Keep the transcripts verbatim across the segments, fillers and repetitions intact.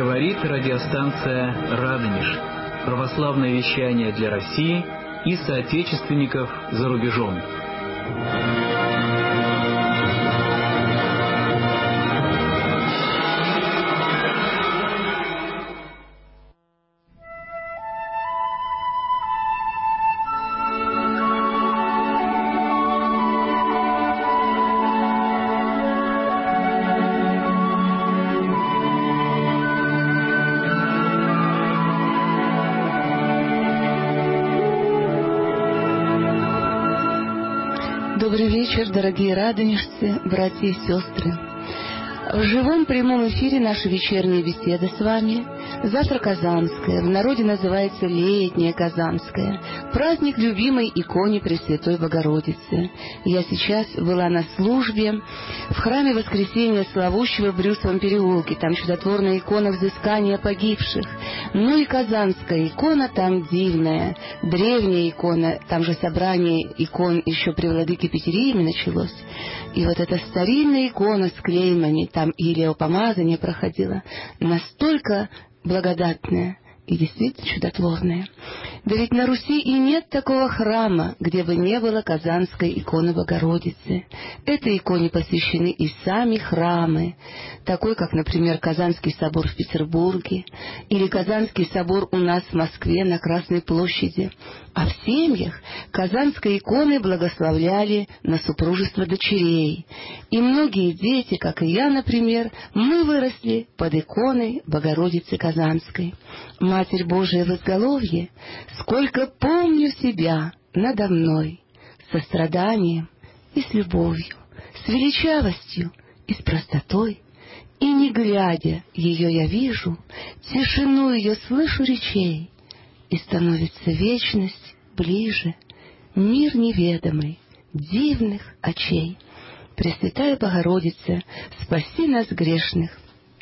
Говорит радиостанция «Радонеж». Православное вещание для России и соотечественников за рубежом. Добрый вечер, дорогие радонежцы, братья и сестры. В живом прямом эфире наша вечерняя беседа с вами. Завтра Казанская, в народе называется Летняя Казанская, праздник любимой иконе Пресвятой Богородицы. Я сейчас была на службе в храме Воскресения Славущего в Брюсовом переулке. Там чудотворная икона взыскания погибших. Ну и Казанская икона там дивная, древняя икона, там же собрание икон еще при владыке Петериме началось. И вот эта старинная икона с клеймами, там илеопомазание проходило, настолько благодатная и действительно чудотворная. Да ведь на Руси и нет такого храма, где бы не было Казанской иконы Богородицы. Этой иконе посвящены и сами храмы, такой, как, например, Казанский собор в Петербурге или Казанский собор у нас в Москве на Красной площади. А в семьях Казанской иконы благословляли на супружество дочерей. И многие дети, как и я, например, мы выросли под иконой Богородицы Казанской. Матерь Божия в изголовье, сколько помню себя надо мной, с состраданием и с любовью, с величавостью и с простотой, и не глядя ее я вижу, тишину ее слышу речей, и становится вечность ближе, мир неведомый, дивных очей. Пресвятая Богородица, спаси нас грешных.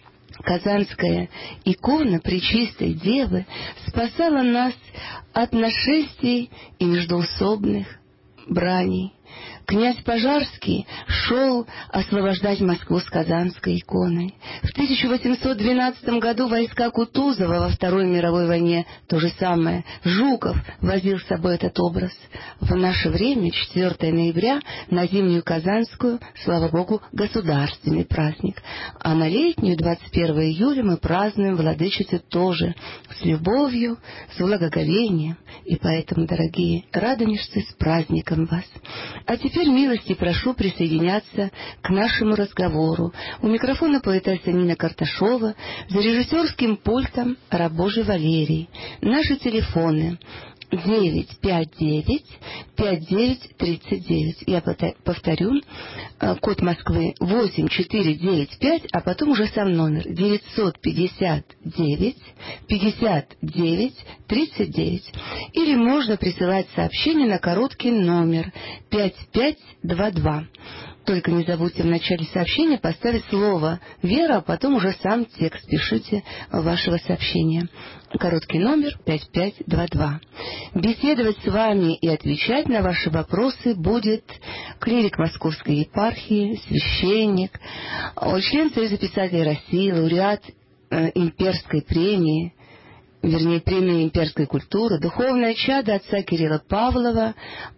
Казанская икона Пречистой Девы спасала нас от нашествий и междоусобных браней. Князь Пожарский шел освобождать Москву с Казанской иконой. В тысяча восемьсот двенадцатом году войска Кутузова во Второй мировой войне то же самое. Жуков возил с собой этот образ. В наше время, четвёртого ноября, на зимнюю Казанскую, слава Богу, государственный праздник. А на летнюю, двадцать первого июля, мы празднуем Владычицу тоже с любовью, с благоговением. И поэтому, дорогие радонежцы, с праздником вас! А теперь милости прошу присоединяться к нашему разговору. У микрофона поэтесса Нина Карташова, за режиссерским пультом раб Божий Валерий. Наши телефоны девять пять девять пять девять тридцать девять. Я повторю, код Москвы восемь четыре девять пять, а потом уже сам номер девятьсот пятьдесят девять пятьдесят девять тридцать девять. Или можно присылать сообщение на короткий номер пять пять два два. Только не забудьте в начале сообщения поставить слово «Вера», а потом уже сам текст пишите вашего сообщения. Короткий номер пять пять два два. Беседовать с вами и отвечать на ваши вопросы будет клирик Московской епархии, священник, член Союза писателей России, лауреат э, имперской премии, вернее, премии имперской культуры, духовное чадо отца Кирилла Павлова,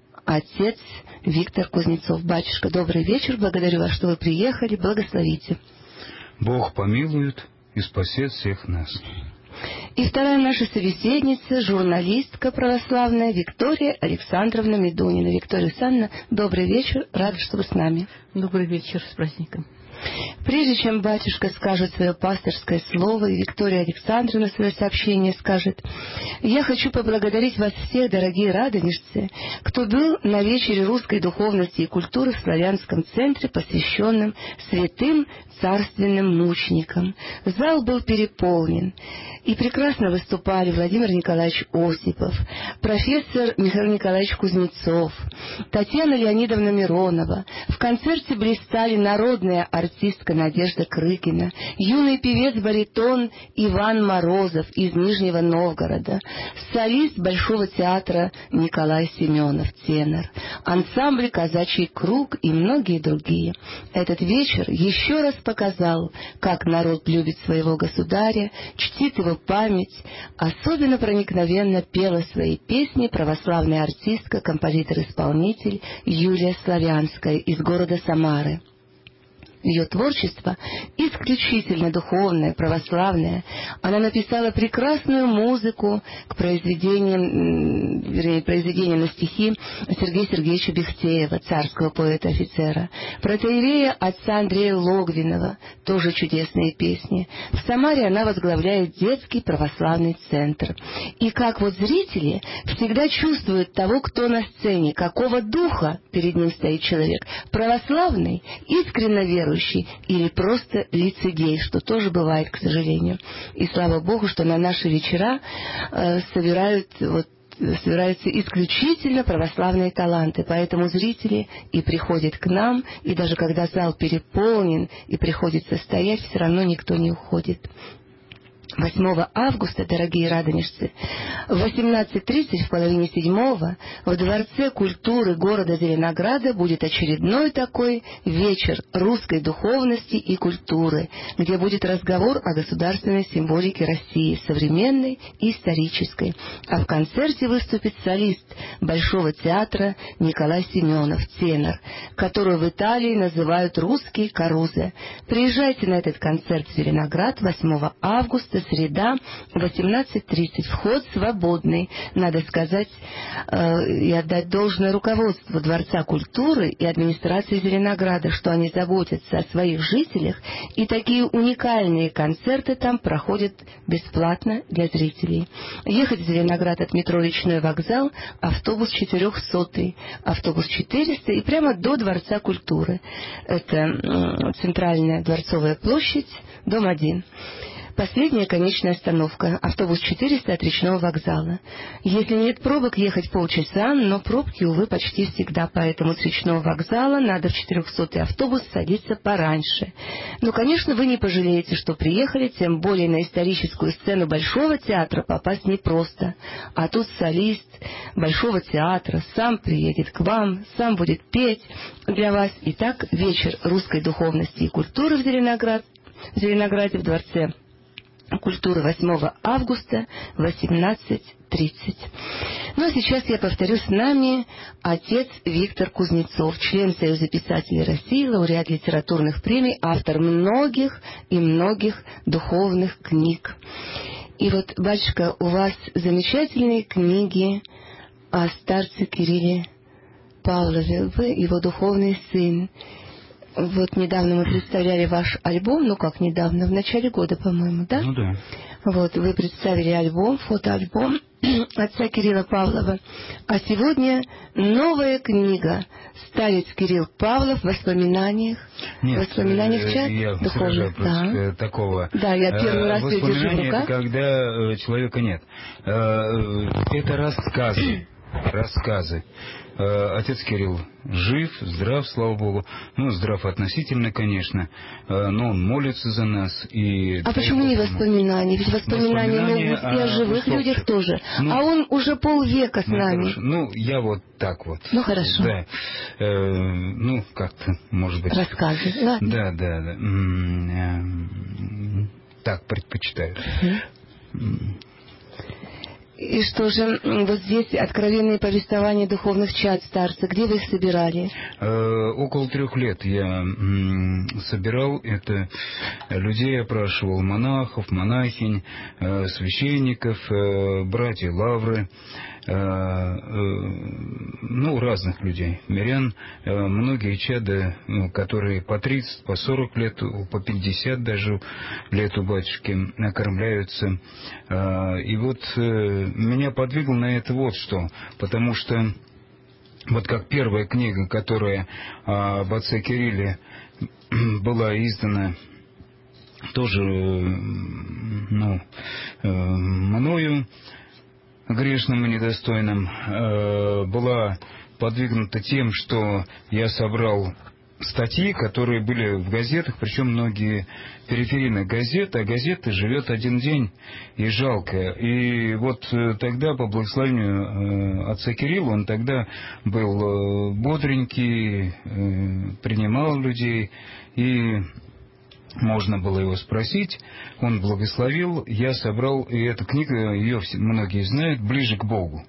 отец Виктор Кузнецов. Батюшка, добрый вечер, благодарю вас, что вы приехали, благословите. Бог помилует и спасет всех нас. И вторая наша собеседница, журналистка православная Виктория Александровна Медунина. Виктория Александровна, добрый вечер, рада, что вы с нами. Добрый вечер, с праздником. Прежде чем батюшка скажет свое пасторское слово, и Виктория Александровна свое сообщение скажет, я хочу поблагодарить вас всех, дорогие радонежцы, кто был на вечере русской духовности и культуры в Славянском центре, посвященном святым царственным мученикам. Зал был переполнен, и прекрасно выступали Владимир Николаевич Осипов, профессор Михаил Николаевич Кузнецов, Татьяна Леонидовна Миронова. В концерте блистали народные артисты артистка Надежда Крыкина, юный певец-баритон Иван Морозов из Нижнего Новгорода, солист Большого театра Николай Семенов, тенор, ансамбль «Казачий круг» и многие другие. Этот вечер еще раз показал, как народ любит своего государя, чтит его память. Особенно проникновенно пела свои песни православная артистка, композитор-исполнитель Юлия Славянская из города Самары. Ее творчество исключительно духовное, православное. Она написала прекрасную музыку к произведениям, вернее, произведениям на стихи Сергея Сергеевича Бехтеева, царского поэта-офицера, протоиерея отца Андрея Логвинова, тоже чудесные песни. В Самаре она возглавляет детский православный центр. И как вот зрители всегда чувствуют того, кто на сцене, какого духа перед ним стоит человек, православный, искренне верующий, или просто лицедей, что тоже бывает, к сожалению. И слава Богу, что на наши вечера э, собирают, вот, собираются исключительно православные таланты. Поэтому зрители и приходят к нам, и даже когда зал переполнен и приходится стоять, все равно никто не уходит. восьмого августа, дорогие радонежцы, в восемнадцать тридцать, в половине седьмого, в Дворце культуры города Зеленограда будет очередной такой вечер русской духовности и культуры, где будет разговор о государственной символике России, современной и исторической. А в концерте выступит солист Большого театра Николай Семенов, тенор, которого в Италии называют русский Карузе. Приезжайте на этот концерт в Зеленоград восьмого августа, среда, восемнадцать тридцать. Вход свободный. Надо сказать э, и отдать должное руководству Дворца культуры и администрации Зеленограда, что они заботятся о своих жителях, и такие уникальные концерты там проходят бесплатно для зрителей. Ехать в Зеленоград от метро Речной вокзал, автобус четырехсотый, автобус четыреста и прямо до Дворца культуры. Это э, центральная Дворцовая площадь, дом один. Последняя конечная остановка. Автобус четыреста от Речного вокзала. Если нет пробок, ехать полчаса, но пробки, увы, почти всегда. Поэтому с Речного вокзала надо в четырехсотый автобус садиться пораньше. Но, конечно, вы не пожалеете, что приехали, тем более на историческую сцену Большого театра попасть непросто. А тут солист Большого театра сам приедет к вам, сам будет петь для вас. Итак, вечер русской духовности и культуры в Зеленоград, в Зеленограде, в Дворце культуры восьмого августа, восемнадцать тридцать. Ну а сейчас я повторю, с нами отец Виктор Кузнецов, член Союза писателей России, лауреат литературных премий, автор многих и многих духовных книг. И вот, батюшка, у вас замечательные книги о старце Кирилле Павлове, вы его духовный сын. Вот недавно мы представляли ваш альбом, ну как недавно, в начале года, по-моему, да? Ну да. Вот, вы представили альбом, фотоальбом отца Кирилла Павлова. А сегодня новая книга «Старец Кирилл Павлов в воспоминаниях». Нет, в воспоминаниях чат я духовных. Да. Такого. Да, я первый раз ее держу в руках. Это когда человека нет. Это рассказы. Рассказы. Отец Кирилл жив, здрав, слава Богу. Ну, здрав относительно, конечно, но он молится за нас. И а почему не воспоминания? Ведь воспоминания, воспоминания могут и о живых ну, людях тоже. Ну, а он уже полвека с ну, нами. Хорошо. Ну, я вот так вот. Ну, хорошо. Да. Э, ну, как-то, может быть. Рассказы. Ладно. Да, да, да. Так предпочитаю. Угу. И что же, вот здесь откровенные повествования духовных чад старца. Где вы их собирали? Э, около трех лет я м, собирал это. Людей опрашивал, монахов, монахинь, э, священников, э, братьев лавры, э, э, ну, разных людей, мирян. Э, многие чада, ну, которые по тридцать, по сорок лет, по пятьдесят даже лет у батюшки окормляются. Э, и вот... Э, меня подвигло на это вот что, потому что вот как первая книга, которая а, об отце Кирилле была издана тоже, ну, мною, грешным и недостойным, была подвигнута тем, что я собрал статьи, которые были в газетах, причем многие периферийные газеты, а газета живет один день, и жалко. И вот тогда, по благословению отца Кирилла, он тогда был бодренький, принимал людей, и можно было его спросить, он благословил, я собрал, и эта книга, ее многие знают, «Ближе к Богу».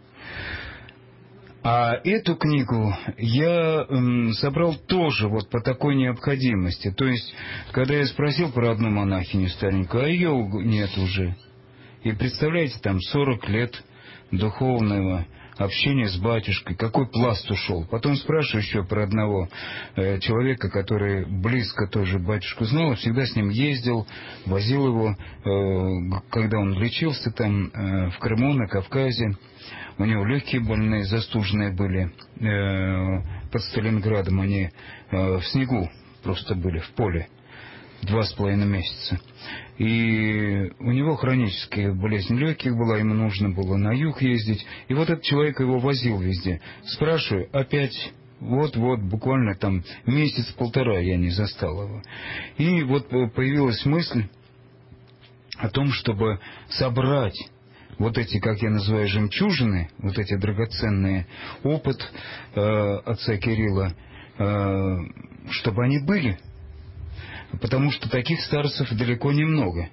А эту книгу я м, собрал тоже вот по такой необходимости. То есть, когда я спросил про одну монахиню старенькую, а ее нет уже. И представляете, там сорок лет духовного общения с батюшкой, какой пласт ушел. Потом спрашиваю еще про одного э, человека, который близко тоже батюшку знал, всегда с ним ездил, возил его, э, когда он лечился там э, в Крыму, на Кавказе. У него легкие больные, застуженные были. Э, под Сталинградом они э, в снегу просто были, в поле. Два с половиной месяца. И у него хроническая болезнь легких была, ему нужно было на юг ездить. И вот этот человек его возил везде. Спрашиваю, опять, вот-вот, буквально там месяц-полтора я не застал его. И вот появилась мысль о том, чтобы собрать вот эти, как я называю, жемчужины, вот эти драгоценные, опыт э, отца Кирилла, э, чтобы они были. Потому что таких старцев далеко немного.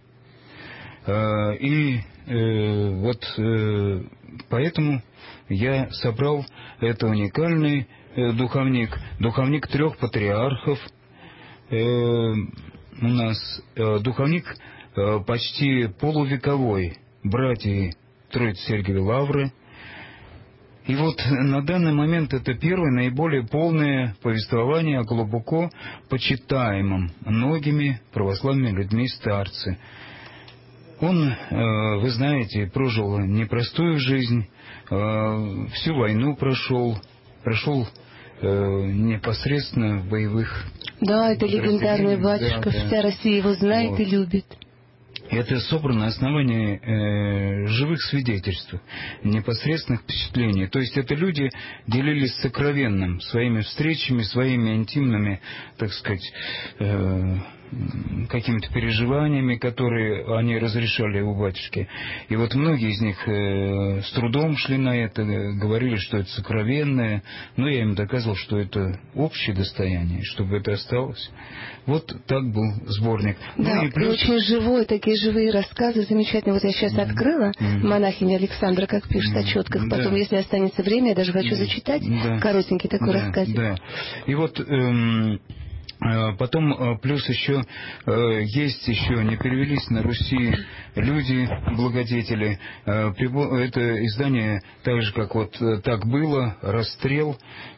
И вот поэтому я собрал, это уникальный духовник, духовник трех патриархов. У нас духовник почти полувековой, братья Троицы Сергиевой Лавры. И вот на данный момент это первое, наиболее полное повествование о глубоко почитаемом многими православными людьми старце. Он, вы знаете, прожил непростую жизнь, всю войну прошел, прошел непосредственно в боевых... Да, это легендарный батюшка, да, да. Вся Россия его знает вот. И любит. Это собрано на основании э, живых свидетельств, непосредственных впечатлений. То есть это люди делились сокровенным, своими встречами, своими интимными, так сказать, э, какими-то переживаниями, которые они разрешали у батюшки. И вот многие из них э, с трудом шли на это, говорили, что это сокровенное, но я им доказывал, что это общее достояние, чтобы это осталось. Вот так был сборник. Да, ну, и, плюс... и очень живой, такие живые рассказы, замечательно. Вот я сейчас mm-hmm. открыла mm-hmm. монахиня Александра, как пишет mm-hmm. о четках. Потом, да. если останется время, я даже хочу зачитать да. коротенький такой да. рассказ. Да. И вот... Эм... Потом плюс еще есть еще не перевелись на Руси люди, благодетели. Это издание, так же как вот «Так было», «Расстрел»,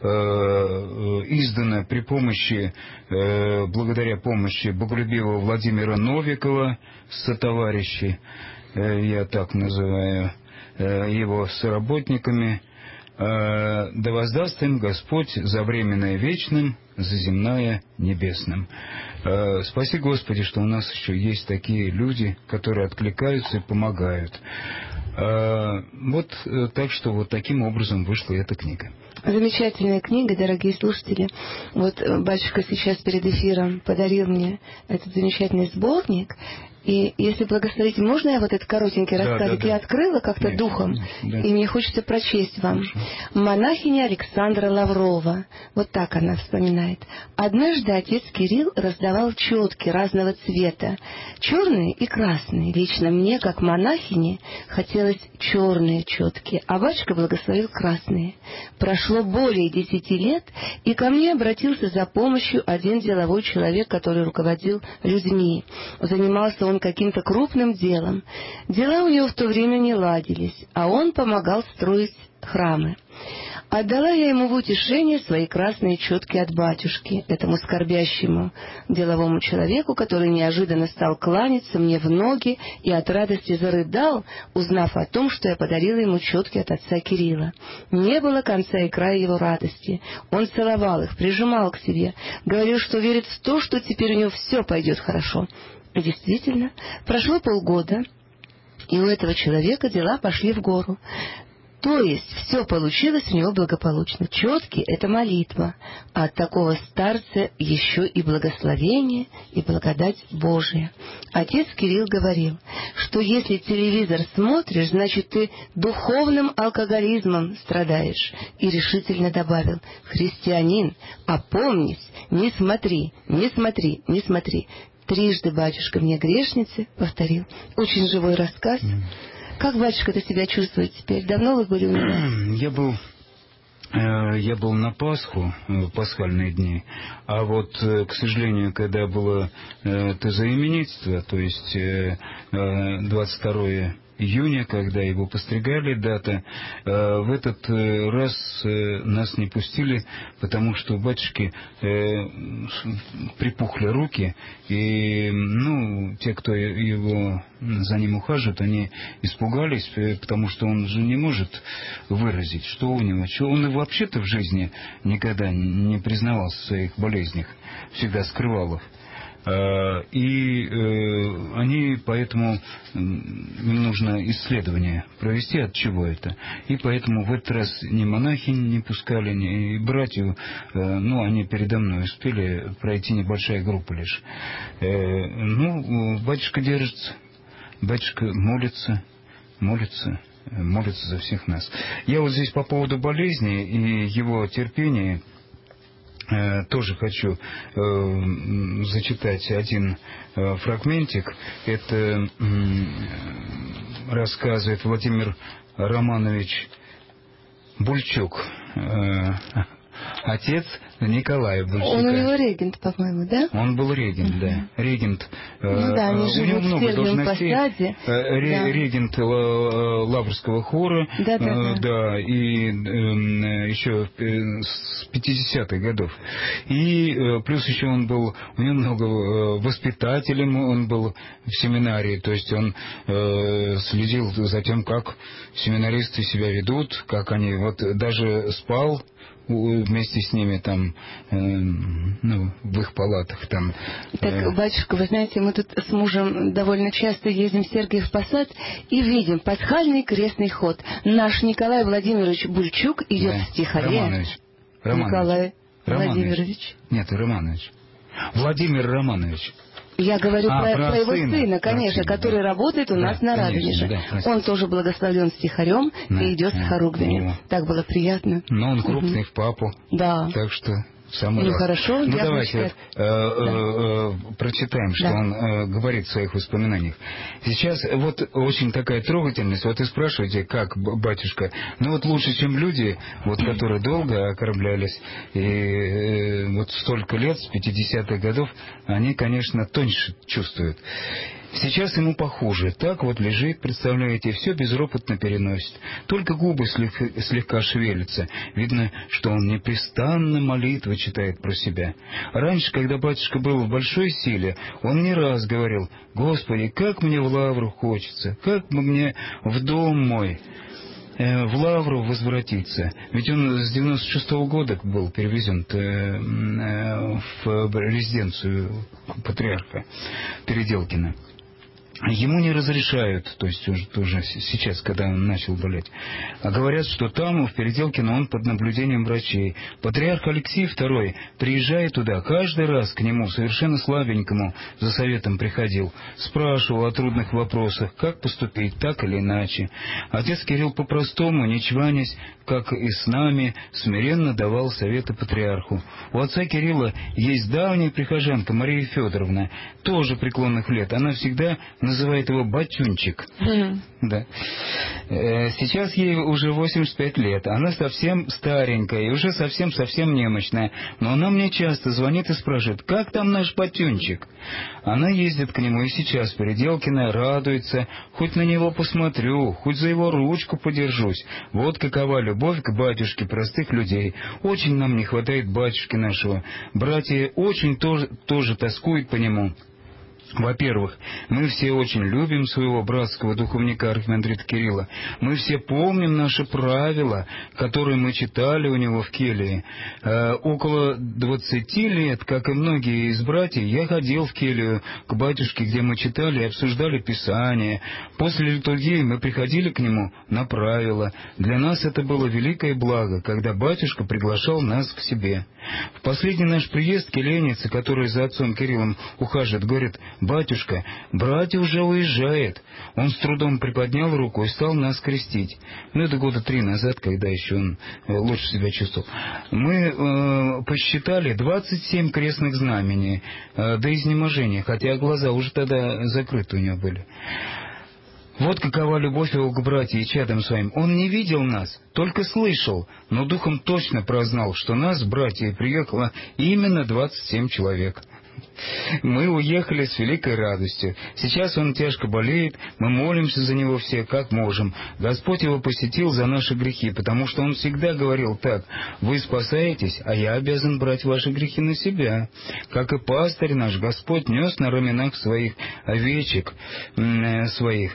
издано при помощи, благодаря помощи боголюбивого Владимира Новикова, сотоварищи, я так называю его, соработниками. «Да воздаст им Господь за временное вечным, за земное небесным». Спаси Господи, что у нас еще есть такие люди, которые откликаются и помогают. Вот так что вот таким образом вышла эта книга. Замечательная книга, дорогие слушатели. Вот батюшка сейчас перед эфиром подарил мне этот замечательный сборник. И если благословите, можно я вот этот коротенький да, рассказик? Да, да. Я открыла как-то Нет, духом, да. и мне хочется прочесть вам. Хорошо. Монахиня Александра Лаврова. Вот так она вспоминает. Однажды отец Кирилл раздавал четки разного цвета, черные и красные. Лично мне, как монахине, хотелось черные четки, а батюшка благословил красные. Прошло более десяти лет, и ко мне обратился за помощью один деловой человек, который руководил людьми. Занимался он каким-то крупным делом. Дела у него в то время не ладились, а он помогал строить храмы. Отдала я ему в утешение свои красные четки от батюшки, этому скорбящему деловому человеку, который неожиданно стал кланяться мне в ноги и от радости зарыдал, узнав о том, что я подарила ему четки от отца Кирилла. Не было конца и края его радости. Он целовал их, прижимал к себе, говорил, что верит в то, что теперь у него все пойдет хорошо. И действительно, прошло полгода, и у этого человека дела пошли в гору. То есть все получилось у него благополучно. Четкий — это молитва, а от такого старца еще и благословение, и благодать Божия. Отец Кирилл говорил, что если телевизор смотришь, значит ты духовным алкоголизмом страдаешь. И решительно добавил: христианин, опомнись, не смотри, не смотри, не смотри. Трижды батюшка мне, грешнице, повторил. Очень живой рассказ. Как батюшка-то себя чувствует теперь? Давно вы были у меня? Я был, э, я был на Пасху, в пасхальные дни, а вот, э, к сожалению, когда было э, тезоименитство, то есть э, э, двадцать второе июня, когда его постригали, дата, э, в этот э, раз э, нас не пустили, потому что у батюшки э, припухли руки, и, ну, те, кто его за ним ухаживают, они испугались, потому что он же не может выразить, что у него, что он вообще-то в жизни никогда не признавался в своих болезнях, всегда скрывал их. И э, они, поэтому им нужно исследование провести, от чего это. И поэтому в этот раз ни монахи не пускали, ни братьев, э, ну, они передо мной успели пройти, небольшая группа лишь. Э, ну, батюшка держится, батюшка молится, молится, молится за всех нас. Я вот здесь по поводу болезни и его терпения тоже хочу э, зачитать один э, фрагментик. Это э, рассказывает Владимир Романович Бульчук, э, отец Николая Бульчука. Он у него регент, по-моему, да? Он был регент, да. Регент. Ну да, они у живут него много в должностей. Посаде. Ре, Да. Регент Лаврского хора. Да, да, да. Да, и э, еще с пятидесятых годов. И э, плюс еще он был, у него много э, воспитателем, он был в семинарии, то есть он э, следил за тем, как семинаристы себя ведут, как они, вот даже спал вместе с ними там, э, ну, в их палатах там. Так, э. батюшка, вы знаете, мы тут с мужем довольно часто ездим в Сергиев Посад и видим пасхальный крестный ход. Наш Николай Владимирович Бульчук идет Да. в стихаре. Романович. Романович. Николай Романович. Владимирович. Нет, Романович. Владимир Романович. Я говорю а, про, про, про его сына, сына, конечно, про который да. работает у да, нас на конечно, Радонеже. Да, он тоже благословлен стихарем да, и идет да, с хоругвями. да. Так было приятно. Но он крупный угу. в папу. Да. Так что в самый ну раз. хорошо, ну я давайте вот, э, да. э, э, прочитаем, что да. он э, говорит в своих воспоминаниях. Сейчас вот очень такая трогательность. Вот и спрашиваете, как, батюшка? Ну вот лучше, чем люди, вот которые долго окормлялись, и э, вот столько лет, с пятидесятых годов, они, конечно, тоньше чувствуют. Сейчас ему похуже. Так вот лежит, представляете, все безропотно переносит. Только губы слегка, слегка шевелятся. Видно, что он непрестанно молитвы читает про себя. Раньше, когда батюшка был в большой силе, он не раз говорил: «Господи, как мне в лавру хочется, как бы мне в дом мой, э, в лавру возвратиться». Ведь он с девяносто шестого года был перевезен э, э, в резиденцию патриарха Переделкина. Ему не разрешают, то есть уже, уже сейчас, когда он начал болеть. А говорят, что там, в Переделкино, он под наблюдением врачей. Патриарх Алексей второй, приезжая туда, каждый раз к нему, совершенно слабенькому, за советом приходил, спрашивал о трудных вопросах, как поступить, так или иначе. Отец Кирилл по-простому, не чванясь, как и с нами, смиренно давал советы патриарху. У отца Кирилла есть давняя прихожанка Мария Федоровна, тоже преклонных лет. Она всегда называет его «батюнчик». Mm-hmm. Да. Сейчас ей уже восемьдесят пять лет. Она совсем старенькая и уже совсем-совсем немощная. Но она мне часто звонит и спрашивает: «Как там наш батюнчик?» Она ездит к нему и сейчас в Переделкино, радуется. Хоть на него посмотрю, хоть за его ручку подержусь. Вот какова любовь к батюшке простых людей. Очень нам не хватает батюшки нашего. Братья очень тоже, тоже тоскуют по нему. Во-первых, мы все очень любим своего братского духовника архимандрита Кирилла. Мы все помним наши правила, которые мы читали у него в келье. Э, около двадцати лет, как и многие из братьев, я ходил в келью к батюшке, где мы читали и обсуждали Писание. После литургии мы приходили к нему на правила. Для нас это было великое благо, когда батюшка приглашал нас к себе. В последний наш приезд келейница, которая за отцом Кириллом ухаживает, говорит: «Батюшка, братья уже уезжает». Он с трудом приподнял руку и стал нас крестить. Ну, это года три назад, когда еще он э, лучше себя чувствовал. Мы э, посчитали двадцать семь крестных знамений э, до изнеможения, хотя глаза уже тогда закрыты у него были. Вот какова любовь его к братьям и чадам своим. Он не видел нас, только слышал, но духом точно прознал, что нас, братья, приехало именно двадцать семь человек. Мы уехали с великой радостью. Сейчас он тяжко болеет, мы молимся за него все, как можем. Господь его посетил за наши грехи, потому что он всегда говорил так: «Вы спасаетесь, а я обязан брать ваши грехи на себя». Как и пастырь наш, Господь нес на раменах своих овечек э, своих.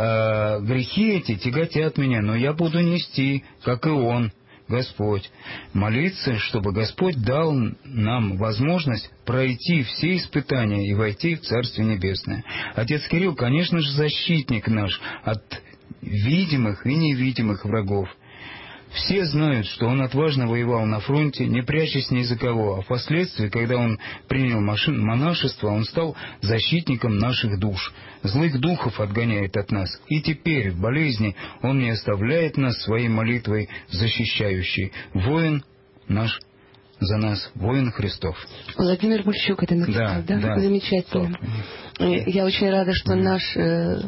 А грехи эти тяготят меня, но я буду нести, как и он, Господь. Молиться, чтобы Господь дал нам возможность пройти все испытания и войти в Царствие Небесное. Отец Кирилл, конечно же, защитник наш от видимых и невидимых врагов. Все знают, что он отважно воевал на фронте, не прячась ни за кого, а впоследствии, когда он принял монашество, он стал защитником наших душ. Злых духов отгоняет от нас, и теперь в болезни он не оставляет нас своей молитвой защищающей. Воин наш за нас, воин Христов. Владимир Мульчук это написал, да? Да, да. Замечательно. Так. Я очень рада, что наш э,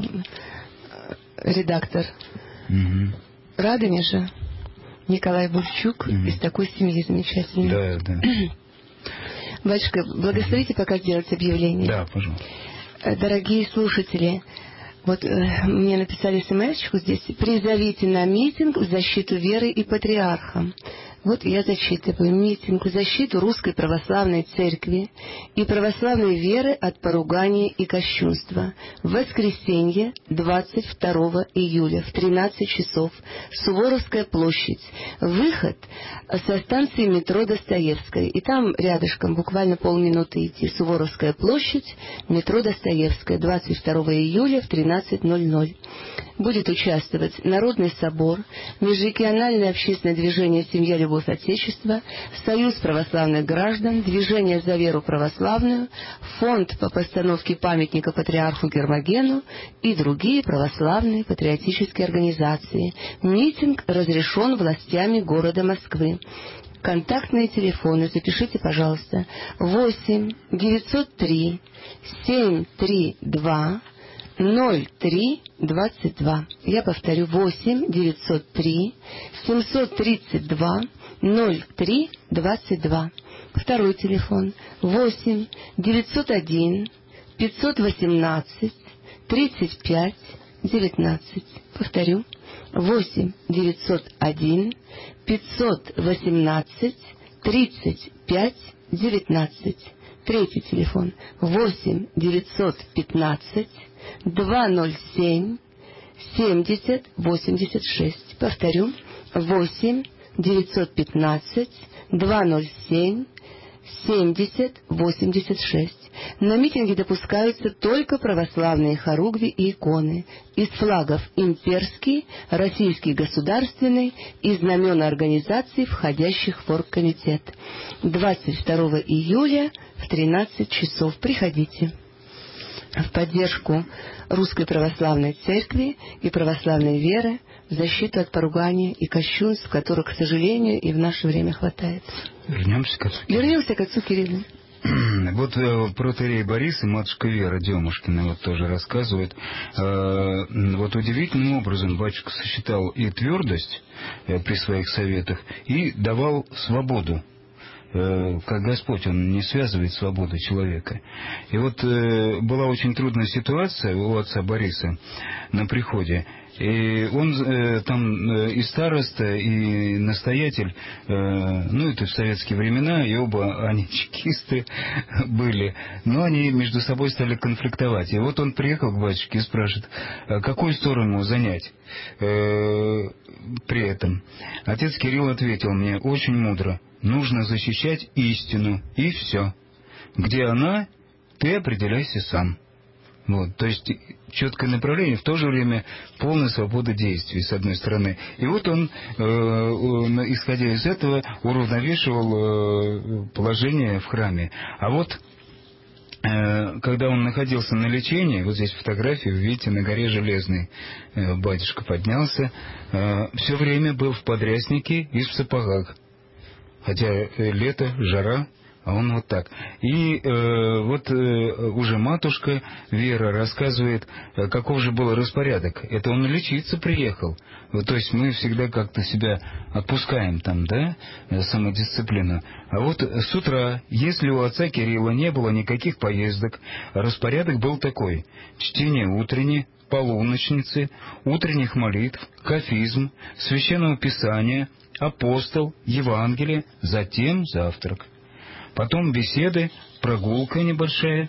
редактор угу. Радонежа Николай Бульчук mm-hmm. из такой семьи замечательной. Да, да. Батюшка, благословите пока сделать объявление. Да, пожалуйста. Дорогие слушатели, вот э, мне написали смс-очку здесь: призовите на митинг в защиту веры и патриарха. Вот я зачитываю: митинг в защиту Русской Православной Церкви и православной веры от поругания и кощунства. В воскресенье, двадцать второго июля в тринадцать часов, Суворовская площадь. Выход со станции метро Достоевская. И там рядышком, буквально полминуты идти, Суворовская площадь, метро Достоевская, двадцать второго июля в тринадцать ноль ноль. Будет участвовать Народный собор, Межрегиональное общественное движение «Семья, любовь, Отечество», Союз православных граждан, Движение за веру православную, Фонд по постановке памятника патриарху Гермогену и другие православные патриотические организации. Митинг разрешен властями города Москвы. Контактные телефоны запишите, пожалуйста: восемь девятьсот три семь три два ноль три двадцать два. Я повторю: восемь девятьсот три семьсот тридцать два ноль три двадцать два. Второй телефон: восемь девятьсот один пятьсот восемнадцать тридцать пять девятнадцать. Повторю: восемь девятьсот один пятьсот восемнадцать тридцать пять девятнадцать. Третий телефон: восемь девятьсот пятнадцать двести семь семьдесят восемьдесят шесть. Повторю: восемь девятьсот пятнадцать двести семь семьдесят восемьдесят шесть. На митинге допускаются только православные хоругви и иконы. Из флагов имперский, российский государственный и знамена организаций, входящих в оргкомитет. двадцать второго июля в тринадцать часов. Приходите. В поддержку Русской Православной Церкви и православной веры, в защиту от поругания и кощунств, которых, к сожалению, и в наше время хватает. Вернемся к отцу Кириллу. Вернемся к отцу Кириллу. Вот э, протоиерей Борис и матушка Вера Демушкина вот тоже рассказывают. Э, вот удивительным образом батюшка сочетал и твердость э, при своих советах, и давал свободу. Э, как Господь, Он не связывает свободу человека. И вот э, была очень трудная ситуация у отца Бориса на приходе. И он э, там э, и староста, и настоятель, э, ну, это в советские времена, и оба они чекисты были, но они между собой стали конфликтовать. И вот он приехал к батюшке и спрашивает, какую сторону занять э, при этом. Отец Кирилл ответил мне очень мудро: нужно защищать истину, и все. Где она, ты определяйся сам. Вот, то есть четкое направление, в то же время полная свобода действий, с одной стороны. И вот он, э, исходя из этого, уравновешивал э, положение в храме. А вот, э, когда он находился на лечении, вот здесь фотографии, вы видите, на горе Железной э, батюшка поднялся, э, все время был в подряснике и в сапогах. Хотя э, лето, жара, а он вот так. И э, вот э, уже матушка Вера рассказывает, э, каков же был распорядок. Это он лечиться приехал. Вот, то есть мы всегда как-то себя отпускаем там, да, самодисциплину. А вот с утра, если у отца Кирилла не было никаких поездок, распорядок был такой: чтение утренней, полуночницы, утренних молитв, кафизм, священного писания, апостол, Евангелие, затем завтрак. Потом беседы, прогулка небольшая,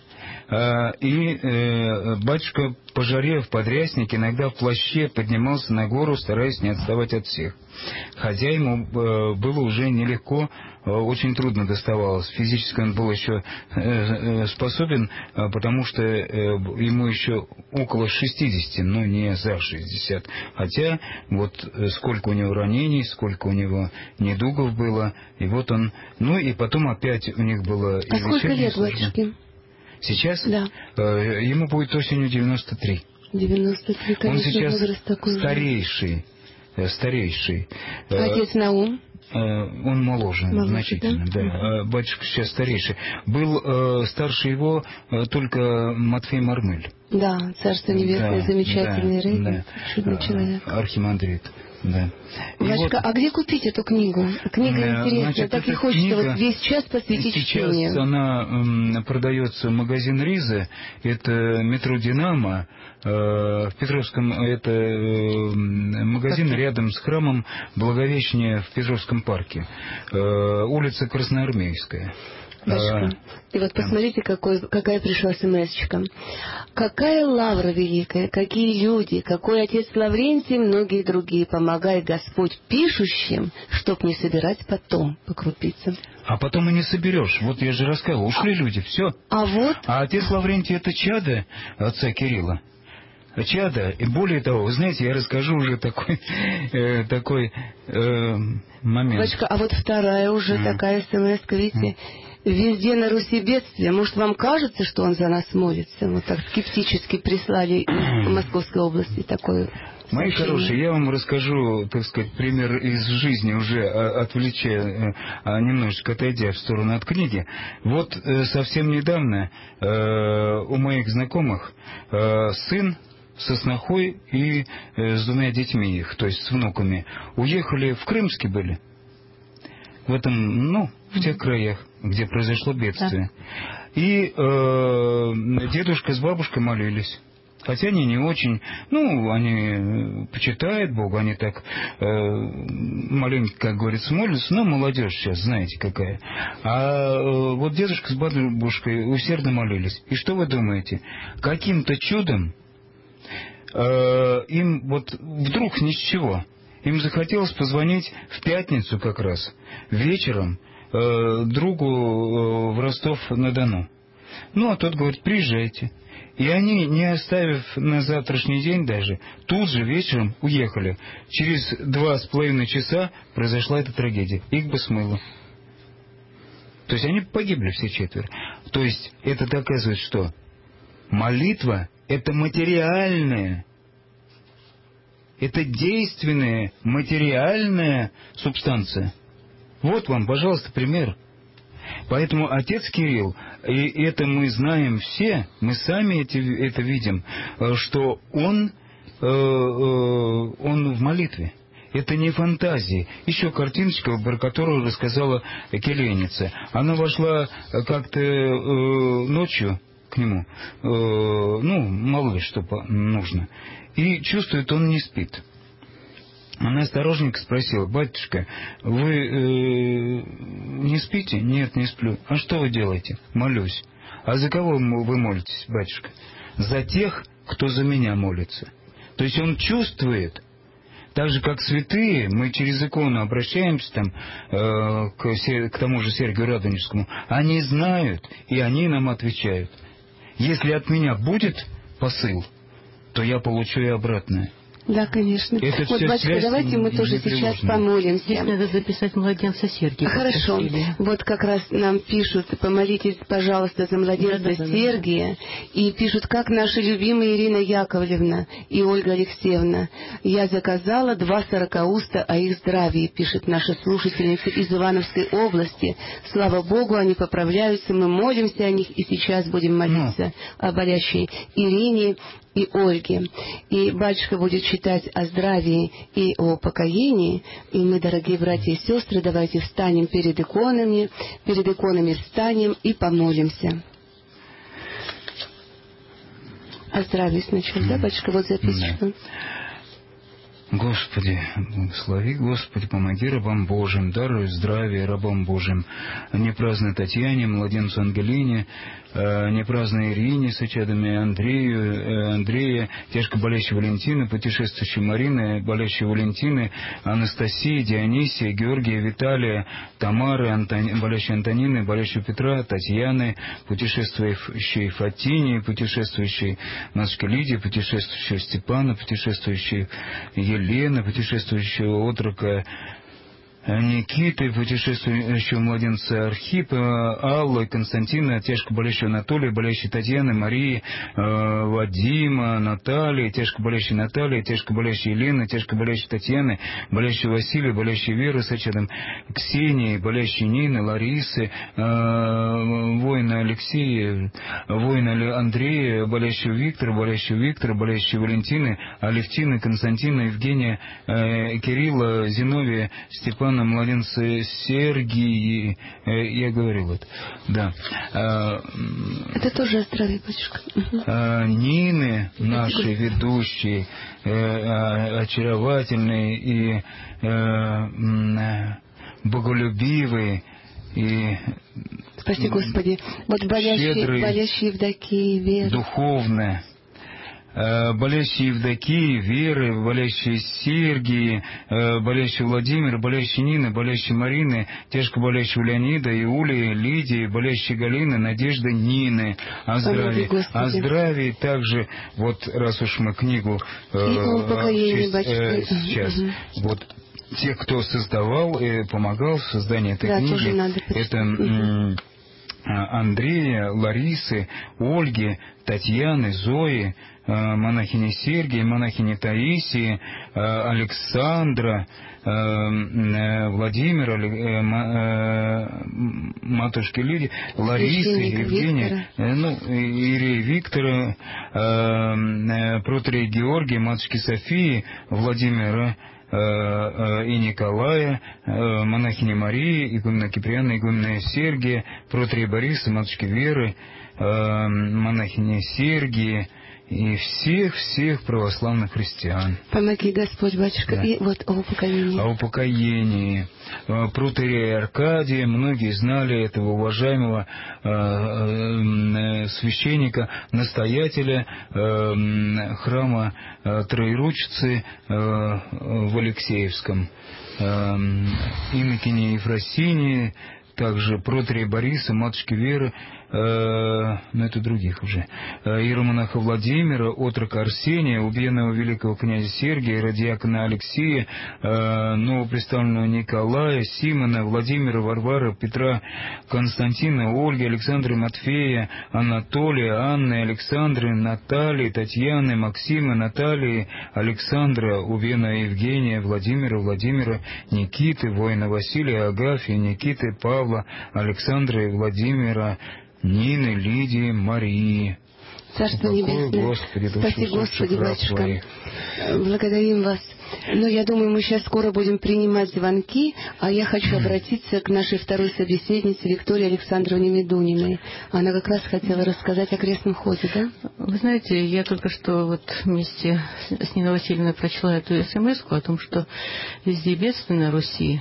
и батюшка по жаре в подряснике, иногда в плаще, поднимался на гору, стараясь не отставать от всех. Хотя ему было уже нелегко, очень трудно доставалось. Физически он был еще способен, потому что ему еще около шестидесяти, но не за шестьдесят. Хотя вот сколько у него ранений, сколько у него недугов было, и вот он... Ну и потом опять у них было... А сколько лет батюшке? Сейчас? Да. Э, ему будет осенью девяносто три. девяносто три, конечно, он сейчас возраст такой старейший. Э, старейший. Отец Наум? Э, он моложе, моложе значительно, да. да. Батюшка сейчас старейший. Был э, старше его э, только Матфей Мармель. Да, Царство Небесное, да, замечательный да, рейд, да. чудный человек. Архимандрит. Да. Вачка, вот, а где купить эту книгу? Книга э, интересная, значит, так и хочется книга, вот весь час посвятить чтению. Сейчас она м, продается в магазин Риза, это метро Динамо, э, в Петровском, это э, магазин так, рядом с храмом Благовещения в Петровском парке, э, улица Красноармейская. Башка. И вот посмотрите, какой, какая пришла смс-очка. Какая лавра великая, какие люди, какой отец Лаврентий и многие другие. Помогай Господь пишущим, чтоб не собирать потом по крупицам. А потом и не соберешь. Вот я же рассказывал, ушли а, люди, все. А вот... А отец Лаврентий — это чадо отца Кирилла. Чадо. И более того, вы знаете, я расскажу уже такой, э, такой э, момент. Бачка, а вот вторая уже mm. такая смс-ка, видите... Mm. Везде на Руси бедствие. Может, вам кажется, что он за нас молится? Вот так скептически прислали в Московской области такое сообщение. Мои хорошие, я вам расскажу, так сказать, пример из жизни, уже отвлеча, немножечко отойдя в сторону от книги. Вот совсем недавно у моих знакомых сын со снохой и с двумя детьми их, то есть с внуками, уехали в Крымске были. В этом, ну, в тех краях, где произошло бедствие. Да. И э, дедушка с бабушкой молились. Хотя они не очень, ну, они почитают Бога, они так э, маленько, как говорится, молятся, но молодежь сейчас, знаете, какая. А э, вот дедушка с бабушкой усердно молились. И что вы думаете? Каким-то чудом э, им вот вдруг ни с чего... Им захотелось позвонить в пятницу как раз, вечером, э, другу э, в Ростов-на-Дону. Ну, а тот говорит, приезжайте. И они, не оставив на завтрашний день даже, тут же вечером уехали. Через два с половиной часа произошла эта трагедия. Их бы смыло. То есть они погибли все четверо. То есть это доказывает, что молитва — это материальное. Это действенная, материальная субстанция. Вот вам, пожалуйста, пример. Поэтому отец Кирилл, и это мы знаем все, мы сами эти, это видим, что он, э, э, он в молитве. Это не фантазии. Еще картиночка, про которую рассказала келейница. Она вошла как-то э, ночью к нему, э, ну, мало ли что нужно, и чувствует, он не спит. Она осторожненько спросила: батюшка, вы э, не спите? Нет, не сплю. А что вы делаете? Молюсь. А за кого вы молитесь, батюшка? За тех, кто за меня молится. То есть он чувствует, так же как святые, мы через икону обращаемся там, э, к, к тому же Сергию Радонежскому, они знают, и они нам отвечают. Если от меня будет посыл, то я получу и обратное. Да, конечно. Это вот, батюшка, давайте мы тоже сейчас помолимся. Здесь надо записать младенца Сергия. Хорошо. Вот как раз нам пишут: помолитесь, пожалуйста, за младенца да, да, Сергия. Да. И пишут, как наши любимые Ирина Яковлевна и Ольга Алексеевна. Я заказала два сорокауста о их здравии, пишет наша слушательница из Ивановской области. Слава Богу, они поправляются, мы молимся о них, и сейчас будем молиться ну. о болящей Ирине и Ольге. И батюшка будет читать о здравии и о покаянии. И мы, дорогие братья и сестры, давайте встанем перед иконами, перед иконами встанем и помолимся. О здравии сначала, да, батюшка? Вот записочка. Господи, благослови, Господи, помоги рабам Божьим, даруй здравие рабам Божьим, непраздной Татьяне, младенцу Ангелине, непраздной Ирине с очадами Андрею, Андрея, тяжко болящей Валентины, путешествующей Марины, болящей Валентины, Анастасии, Дионисия, Георгия, Виталия, Тамары, Антони, болящей Антонины, болящей Петра, Татьяны, путешествующей Фатини, путешествующей Матушки Лидии, путешествующей Степана, путешествующей Елены, путешествующего отрока Никиты, путешествующего младенца Архипа, Аллы, Константина, тяжко болящего Анатолия, болящей Татьяны, Марии, э, Вадима, Натальи, тяжко болящей Натальи, тяжко болящей Елены, тяжко болящей Татьяны, болящей Василия, болящей Веры с очадом Ксении, болящей Нины, Ларисы, э, воина Алексея, воина Андрея, болящего Виктора, болящего Виктора, болящей Валентины, Алевтины, Константина, Евгения, э, Кирилла, Зиновия, Степана, младенца Сергии, я говорил это, да. Это тоже о здравии, батюшка. Нины, наши ведущие, очаровательные и боголюбивые, и спаси Господи. Вот болящие, болящие Евдокии, Вера. Духовные. Болящие Евдокии, Веры, болящие Сергии, болящие Владимира, болящие Нины, болящие Марины, тяжко болящего Леонида, Иулии, Лидии, болящие Галины, Надежды, Нины. О здравии. О здравии также, вот раз уж мы книгу э, э, сейчас, угу. вот те, кто создавал и помогал в создании этой да, книги, это угу. Андрея, Ларисы, Ольги, Татьяны, Зои, монахини Сергия, монахини Таисии, Александра, Владимира, матушки Лидии, Ларисы, Евгения, ну, Иерея Виктора, протоиерея Георгия, матушки Софии, Владимира и Николая, монахини Марии, игумена Киприана, игумена Сергия, протоиерея Бориса, матушки Веры, монахини Сергии, и всех-всех православных христиан. Помоги, Господь, батюшка. Да. И вот о упокоении. О упокоении. Протоиерея Аркадия, многие знали этого уважаемого э, э, священника, настоятеля э, храма э, Троеручицы э, в Алексеевском. Э, инокиня Ефросинии, также протоиерея Бориса, матушки Веры, э, но это других уже, э, иеромонаха Владимира, отрока Арсения, убиенного великого князя Сергия, радиакона Алексея, э, новоприставленного Николая, Симона, Владимира, Варвары, Петра, Константина, Ольги, Александры, Матфея, Анатолия, Анны, Александры, Натальи, Татьяны, Максима, Натальи, Александра, убиенного Евгения, Владимира, Владимира, Никиты, воина Василия, Агафья, Никиты, Павла, Александра и Владимира, Нины, Лидии, Марии. Царство Небесное. Господи, спаси, Господи, батюшка. Благодарим вас Ну, я думаю, мы сейчас скоро будем принимать звонки, а я хочу обратиться к нашей второй собеседнице Виктории Александровне Медуниной. Она как раз хотела рассказать о крестном ходе, да? Вы знаете, я только что вот вместе с Ниной Васильевной прочла эту смс-ку о том, что везде бедствие на Руси.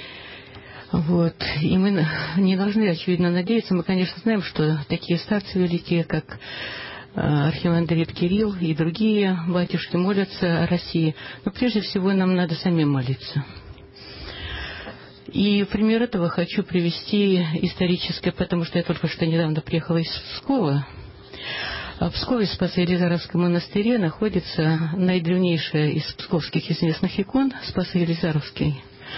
Вот. И мы не должны, очевидно, надеяться. Мы, конечно, знаем, что такие старцы великие, как архимандрит Кирилл и другие батюшки молятся о России. Но прежде всего нам надо самим молиться. И в пример этого хочу привести историческое, потому что я только что недавно приехала из Пскова. А в Пскове, в Спасо-Елизаровском монастыре, находится наидревнейшая из псковских известных икон Спасо-Елизаровский,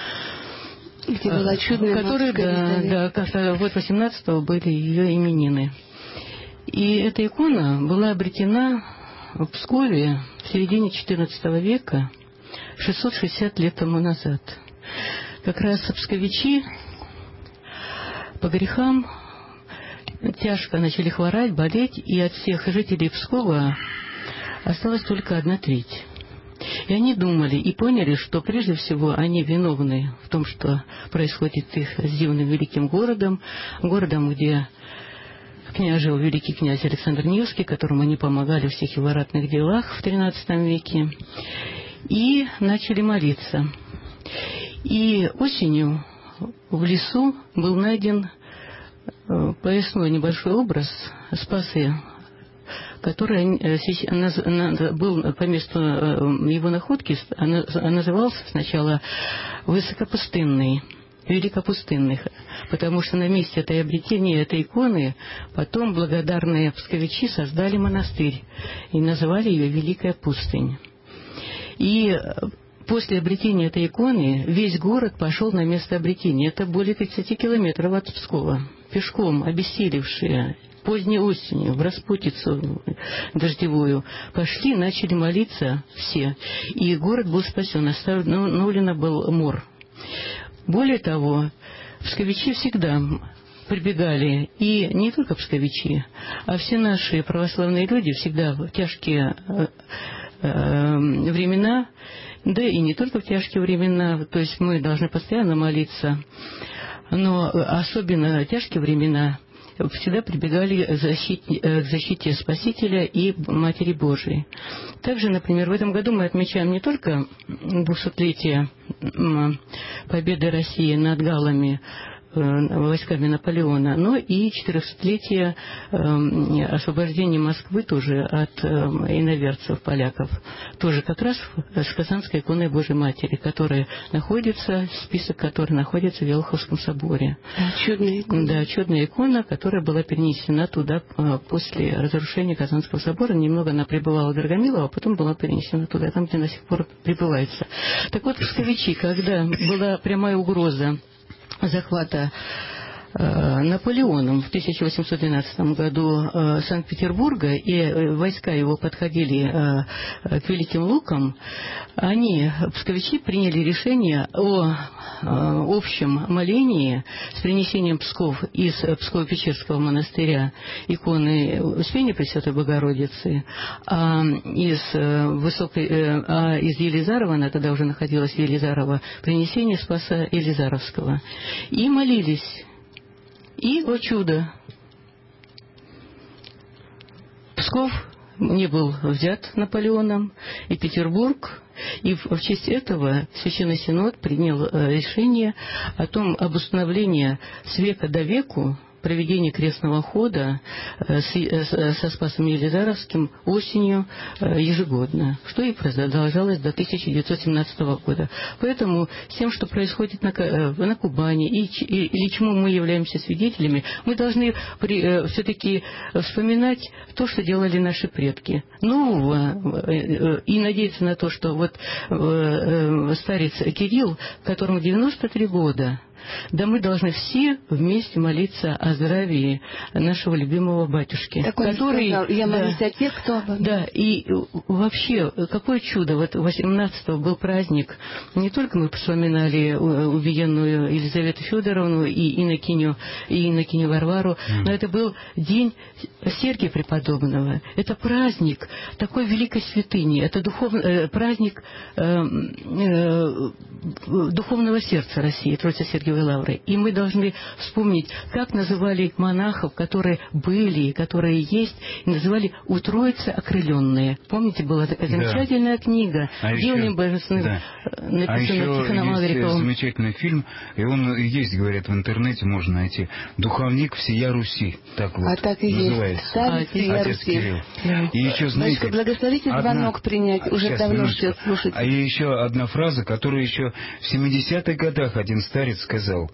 где была чудная который, да, да, как-то вот восемнадцатого были ее именины. И эта икона была обретена в Пскове в середине четырнадцатого века, шестьсот шестьдесят лет тому назад. Как раз псковичи по грехам тяжко начали хворать, болеть, и от всех жителей Пскова осталась только одна треть. И они думали и поняли, что прежде всего они виновны в том, что происходит их с дивным великим городом, городом, где княжил великий князь Александр Невский, которому они помогали в всех его ратных делах в тринадцатом веке, и начали молиться. И осенью в лесу был найден поясной небольшой образ Спасы, который был по месту его находки, назывался сначала Высокопустынный, Великопустынных, потому что на месте этой обретения этой иконы потом благодарные псковичи создали монастырь и называли ее Великая Пустынь. И после обретения этой иконы весь город пошел на место обретения. Это более тридцати километров от Пскова. Пешком, обессилевшие, поздней осенью, в распутицу дождевую, пошли, начали молиться все. И город был спасен, остановлен был мор. Более того, псковичи всегда прибегали, и не только псковичи, а все наши православные люди всегда в тяжкие э, э, времена, да и не только в тяжкие времена, то есть мы должны постоянно молиться, но особенно в тяжкие времена всегда прибегали к защите, к защите Спасителя и Матери Божией. Также, например, в этом году мы отмечаем не только двухсотлетие победы России над галлами, войсками Наполеона, но и четырехсотлетие э, освобождения Москвы тоже от э, иноверцев, поляков. Тоже как раз с Казанской иконой Божьей Матери, которая находится, список которой находится в Елховском соборе. Да, чудная икона. Да, чудная икона, которая была перенесена туда э, после разрушения Казанского собора. Немного она пребывала в Драгомилово, а потом была перенесена туда, там, где до сих пор пребывается. Так вот, псковичи, когда была прямая угроза захвата э, Наполеоном в тысяча восемьсот двенадцатом году э, Санкт-Петербурга, и э, войска его подходили э, к Великим Лукам, они, псковичи, приняли решение о э, общем молении с принесением Псков из Псково-Печерского монастыря иконы Успения Пресвятой Богородицы, а из, э, высокой, э, а из Елизарова, она тогда уже находилась в Елизарово, принесение Спаса Елизаровского. И молились. И, о чудо, Псков не был взят Наполеоном, и Петербург, и в, в честь этого Священный Синод принял э, решение о том, об установлении с века до веку проведение крестного хода э, с, э, со Спасом Елизаровским осенью э, ежегодно, что и продолжалось до тысяча девятьсот семнадцатого года. Поэтому всем, что происходит на, э, на Кубани, и, и, или чему мы являемся свидетелями, мы должны при, э, все-таки вспоминать то, что делали наши предки. Нового, э, э, и надеяться на то, что вот э, э, старец Кирилл, которому девяносто три года, Да мы должны все вместе молиться о здравии нашего любимого батюшки. Так он который, сказал, я молюсь да, о тех, кто обо мне. Да, и вообще, какое чудо. Вот восемнадцатого был праздник. Не только мы вспоминали убиенную Елизавету Федоровну и инокиню, и инокиню Варвару, mm. но это был день Сергия Преподобного. Это праздник такой великой святыни. Это духовный, праздник э, э, духовного сердца России, Троицы Сергиевой Лавры. И мы должны вспомнить, как называли монахов, которые были, которые есть, и называли «У Троицы окрыленные». Помните, была такая замечательная да. книга, а Дивным Божественным, да. написанная а еще Тихоном Алариковым. Есть замечательный фильм, и он есть, говорят, в интернете можно найти. «Духовник всея Руси». Так вот а так и называется. Есть. Старец всея Отец Руси. Кирилл. Да. И еще, знаете, Батюшка, благословите одна... звонок принять. Уже Сейчас, давно минуточку. ждет слушатель. А еще одна фраза, которую еще в семидесятых годах один старец сказал.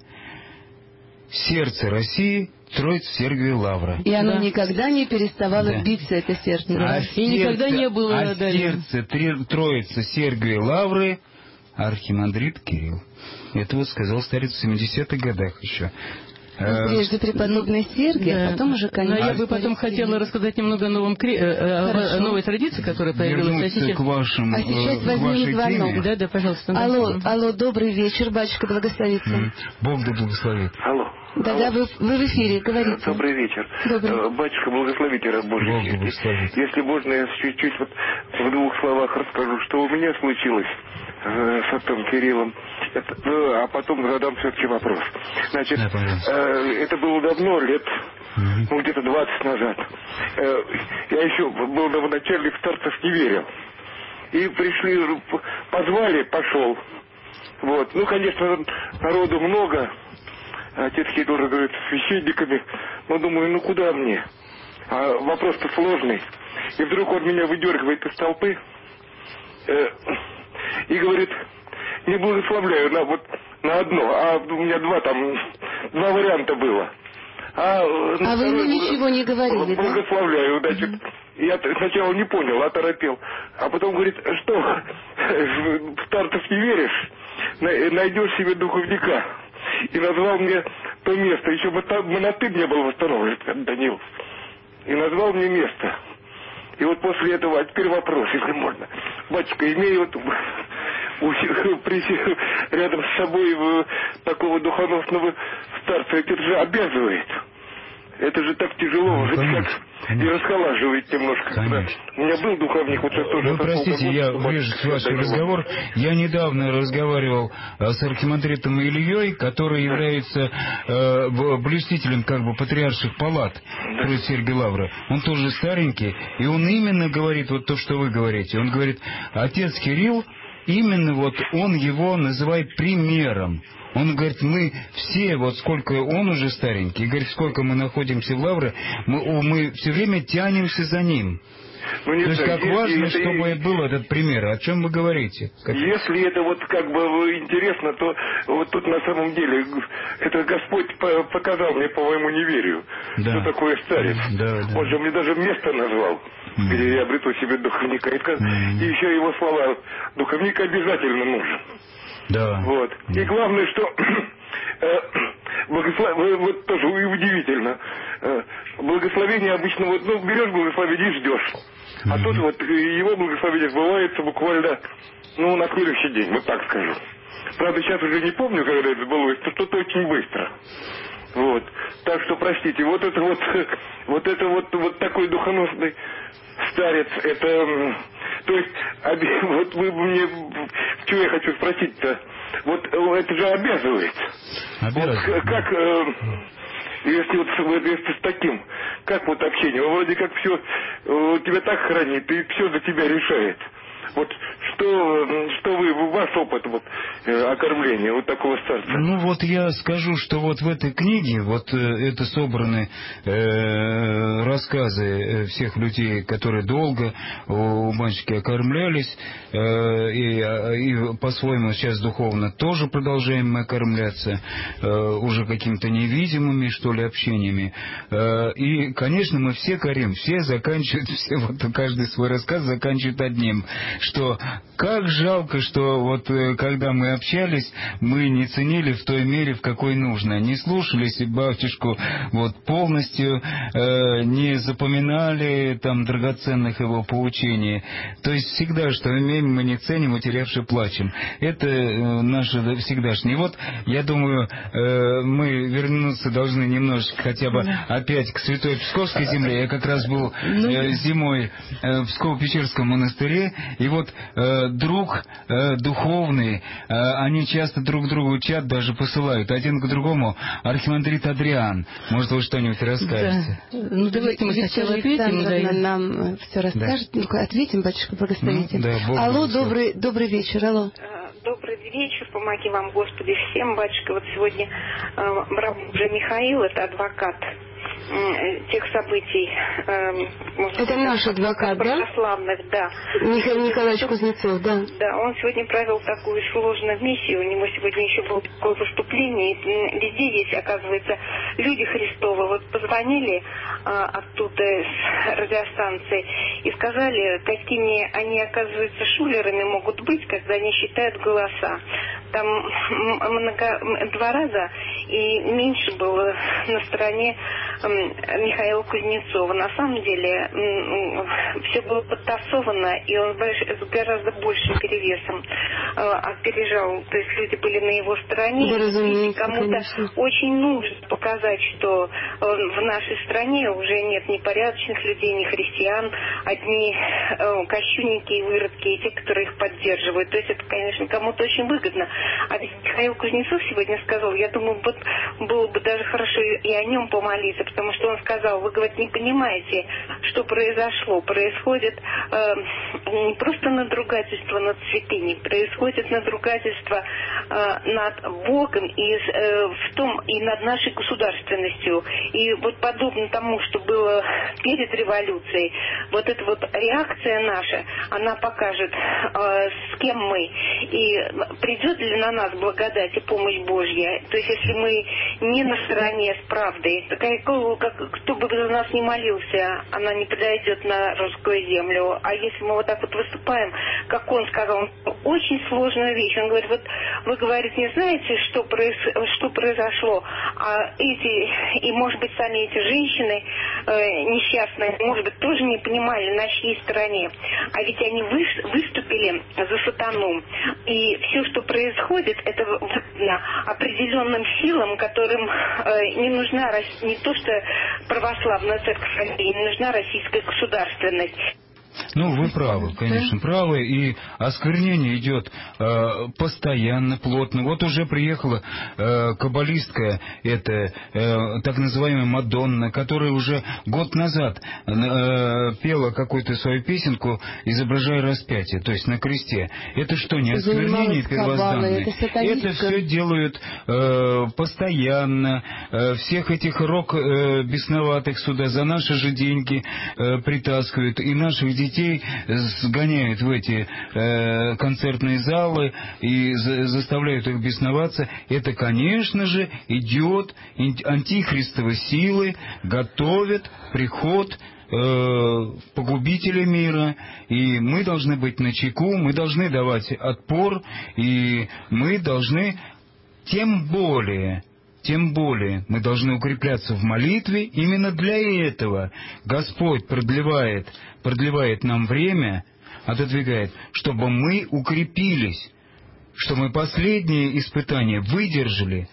«Сердце России — Троица Сергиевой Лавры». И оно да. никогда не переставало да. биться, это сердце. А и сердце, никогда не было а сердце Троицы Сергиевой Лавры — архимандрит Кирилл. Это вот сказал старец в семидесятых годах еще. Ну, прежде преподобный Сергий, да. а потом уже, конечно... Но я бы потом хотела рассказать немного о, новом, о новой традиции, которая появилась. А сейчас, к вашим, а сейчас возьмем звонок. Да, да, пожалуйста. Алло, алло, добрый вечер, батюшка, благословится. Mm. Бог да благословит. Алло. Да, да, вы, вы в эфире, говорите. Добрый вечер. Добрый. Батюшка, благословите, раб Божий. Бог да благословит. Если можно, я чуть-чуть вот в двух словах расскажу, что у меня случилось с отцом Кириллом, это, а потом задам все-таки вопрос. Значит, да, э, это было давно, лет, mm-hmm. ну, где-то двадцать назад. Э, я еще был новоначальник, в старцев не верил. И пришли, позвали, пошел. Вот. Ну, конечно, народу много. Отец Кирилл разговаривает с священниками. Но думаю, ну куда мне? А вопрос-то сложный. И вдруг он меня выдергивает из толпы э, и говорит, не благословляю на вот на одно, а у меня два там, два варианта было. А, а вы ему ничего не говорили, благословляю, да? значит, mm-hmm. я сначала не понял, оторопел. А потом говорит, что, в старцев не веришь? Найдешь себе духовника. И назвал мне то место. Еще монастырь не был восстановлен, Данил. И назвал мне место. И вот после этого, а теперь вопрос, если можно. Батюшка, имея вот рядом с собой такого духоносного старца, это же обязывает. Это же так тяжело, ну, жить как и расхолаживает немножко. Да. У меня был духовник, вот сейчас тоже... Вы простите, я врежусь в ваш разговор. Я недавно разговаривал с архимандритом Ильей, который является э, блюстителем как бы патриарших палат да. Троицы Сергиевой Лавры. Он тоже старенький, и он именно говорит вот то, что вы говорите. Он говорит, отец Кирилл, именно вот он его называет примером. Он говорит, мы все, вот сколько он уже старенький, говорит, сколько мы находимся в Лавре, мы, мы все время тянемся за ним. Ну, не То есть, как важно, это, чтобы это... был этот пример. О чем вы говорите? Как... Если это вот как бы интересно, то вот тут на самом деле это Господь показал мне по моему неверию, да. Что такое старец. Да, да. Он же мне даже место назвал, mm. где я обрету себе духовника. И, mm. и еще его слова, духовник обязательно нужен. Да. Вот. И главное, что благослов... вот тоже удивительно. Благословение обычно, вот, ну, берешь благословение и ждешь. А mm-hmm. тут вот его благословение сбывается буквально, ну, на следующий день, вот так скажу. Правда, сейчас уже не помню, когда это сбылось, но что-то очень быстро. Вот. Так что, простите, вот это вот, вот это вот, вот такой духоносный старец, это, то есть, вот вы мне, что я хочу спросить-то, вот это же обязывает. Обязывает. Вот, как, если вот если с таким, как вот общение, вроде как все, тебя так хранит, и все за тебя решает. Вот что, что вы, ваш опыт вот, окормления вот такого старца? Ну вот я скажу, что вот в этой книге, вот это собраны э, рассказы всех людей, которые долго у батюшки окормлялись, э, и, и по-своему сейчас духовно тоже продолжаем мы окормляться, э, уже какими-то невидимыми, что ли, общениями. Э, и, конечно, мы все корим, все заканчивают, все, вот каждый свой рассказ заканчивает одним, что как жалко, что вот когда мы общались, мы не ценили в той мере, в какой нужно. Не слушались батюшку вот полностью, э, не запоминали там драгоценных его поучений. То есть всегда, что имеем, мы не ценим, утерявши плачем. Это э, наше всегдашнее. И вот, я думаю, э, мы вернуться должны немножечко хотя бы опять к Святой Псковской земле. Я как раз был э, зимой э, в Псково-Печерском монастыре, и вот э, друг э, духовный, э, они часто друг другу чат даже посылают, один к другому. Архимандрит Адриан, может, вы что-нибудь расскажете? Да. Ну, давайте мы сначала ответим. Да, нам все расскажет. Да. Ну, ответим, батюшка, благословите. Ну, да, алло, добрый, добрый вечер, алло. Добрый вечер, помоги вам, Господи, всем, батюшка. Вот сегодня э, уже Михаил, это адвокат тех событий. Э, это сказать, наш адвокат, да? Православных, да. Михаил Николаевич Кузнецов, да. Да, он сегодня провел такую сложную миссию. У него сегодня еще было такое выступление. И везде есть, оказывается, люди Христовы. Вот позвонили э, оттуда с радиостанции и сказали, какими они, оказывается, шулерами могут быть, когда они считают голоса. Там много, два раза и меньше было на стороне Михаила Кузнецова. На самом деле все было подтасовано, и он с гораздо большим перевесом опережал. То есть люди были на его стороне. Да, кому-то конечно. Очень нужно показать, что в нашей стране уже нет ни порядочных людей, ни христиан, одни кощунники и выродки, и те, которые их поддерживают. То есть это, конечно, кому-то очень выгодно. А ведь Михаил Кузнецов сегодня сказал, я думаю, вот было бы даже хорошо и о нем помолиться, потому что он сказал, вы, говорит, не понимаете, что произошло. Происходит э, не просто надругательство над святыней, происходит надругательство э, над Богом и, э, в том, и над нашей государственностью. И вот подобно тому, что было перед революцией, вот эта вот реакция наша, она покажет, э, с кем мы. И придет ли на нас благодать и помощь Божья. То есть если мы не на стороне с правдой, какого, как, кто бы за нас не молился, она не подойдет на русскую землю. А если мы вот так вот выступаем, как он сказал, очень сложную вещь. Он говорит, вот вы, говорит, не знаете, что, произ... что произошло, а эти, и может быть сами эти женщины э, несчастные, может быть, тоже не понимали, на чьей стороне. А ведь они вы... выступили за сатану. И все, что происходит, это определенным силам, которым э, не нужна не то что православная церковь России, не нужна российская государственность. Ну, вы правы, конечно, правы, и осквернение идет э, постоянно, плотно. Вот уже приехала э, каббалистка, это э, так называемая Мадонна, которая уже год назад э, пела какую-то свою песенку, изображая распятие, то есть на кресте. Это что, не осквернение первозданное? Это, это все делают э, постоянно, э, всех этих рок э, бесноватых сюда за наши же деньги э, притаскивают, и наших детей сгоняют в эти э, концертные залы и за, заставляют их бесноваться. Это, конечно же, идет антихристовые силы, готовят приход э, погубителя мира, и мы должны быть начеку, мы должны давать отпор, и мы должны тем более... Тем более мы должны укрепляться в молитве. Именно для этого Господь продлевает, продлевает нам время, отодвигает, чтобы мы укрепились, чтобы мы последние испытания выдержали.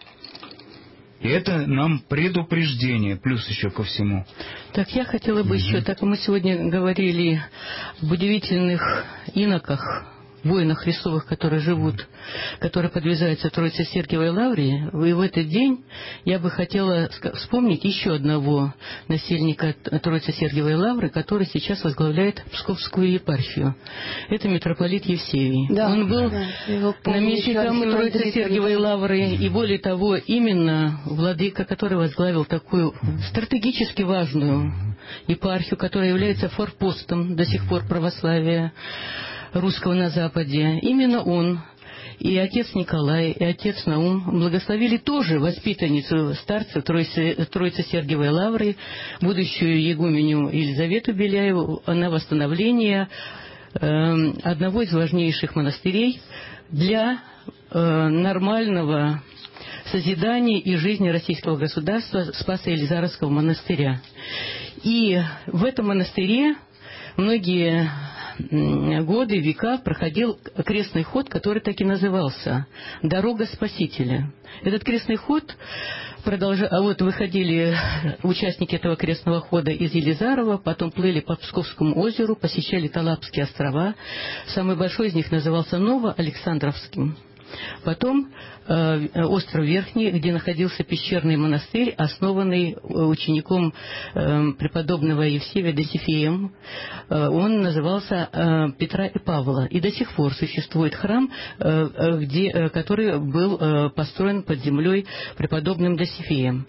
И это нам предупреждение, плюс еще ко всему. Так, я хотела бы mm-hmm. еще, так мы сегодня говорили об удивительных иноках, воинах Христовых, которые живут, которые подвязаются Троице Сергиевой Лавре, и в этот день я бы хотела вспомнить еще одного насельника Троицы Сергиевой Лавры, который сейчас возглавляет Псковскую епархию. Это митрополит Евсевий. Да, Он был да, наместником Троицы Сергиевой Лавры, и более того, именно владыка, который возглавил такую стратегически важную епархию, которая является форпостом до сих пор православия русского на Западе. Именно он и отец Николай, и отец Наум благословили тоже воспитанницу старца Троицы, Троицы Сергиевой Лавры, будущую игуменю Елизавету Беляеву, на восстановление одного из важнейших монастырей для нормального созидания и жизни российского государства, Спасо-Елизаровского монастыря. И в этом монастыре многие годы, века проходил крестный ход, который так и назывался «Дорога Спасителя». Этот крестный ход продолжал... А вот выходили участники этого крестного хода из Елизарова, потом плыли по Псковскому озеру, посещали Талапские острова. Самый большой из них назывался Новоалександровским. Потом э, остров Верхний, где находился пещерный монастырь, основанный учеником э, преподобного Евсевия Досифеем. Э, он назывался э, Петра и Павла. И до сих пор существует храм, э, где, э, который был э, построен под землей преподобным Досифеем.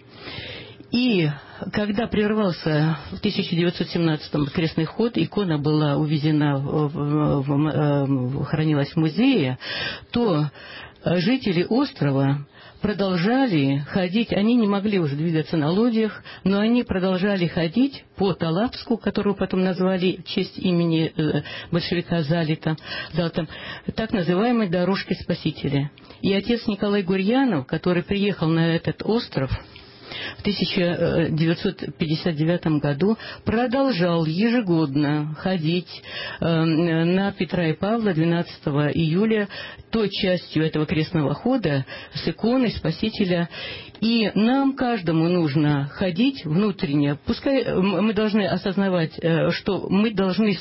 И когда прервался в тысяча девятьсот семнадцатом крестный ход, икона была увезена, в, в, в, хранилась в музее, то жители острова продолжали ходить, они не могли уже двигаться на лодьях, но они продолжали ходить по Талапску, которого потом назвали в честь имени большевика Залита, Залта, так называемой дорожкой Спасителя. И отец Николай Гурьянов, который приехал на этот остров в тысяча девятьсот пятьдесят девятом году, продолжал ежегодно ходить э, на Петра и Павла двенадцатого июля той частью этого крестного хода с иконой Спасителя. И нам, каждому, нужно ходить внутренне. Пускай мы должны осознавать, что мы должны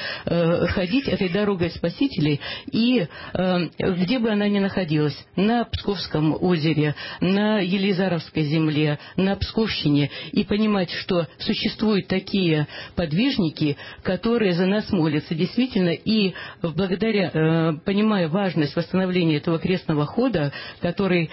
ходить этой дорогой Спасителей, и где бы она ни находилась, на Псковском озере, на Елизаровской земле, на Псковщине, и понимать, что существуют такие подвижники, которые за нас молятся, действительно, и благодаря, понимая важность восстановления этого крестного хода, который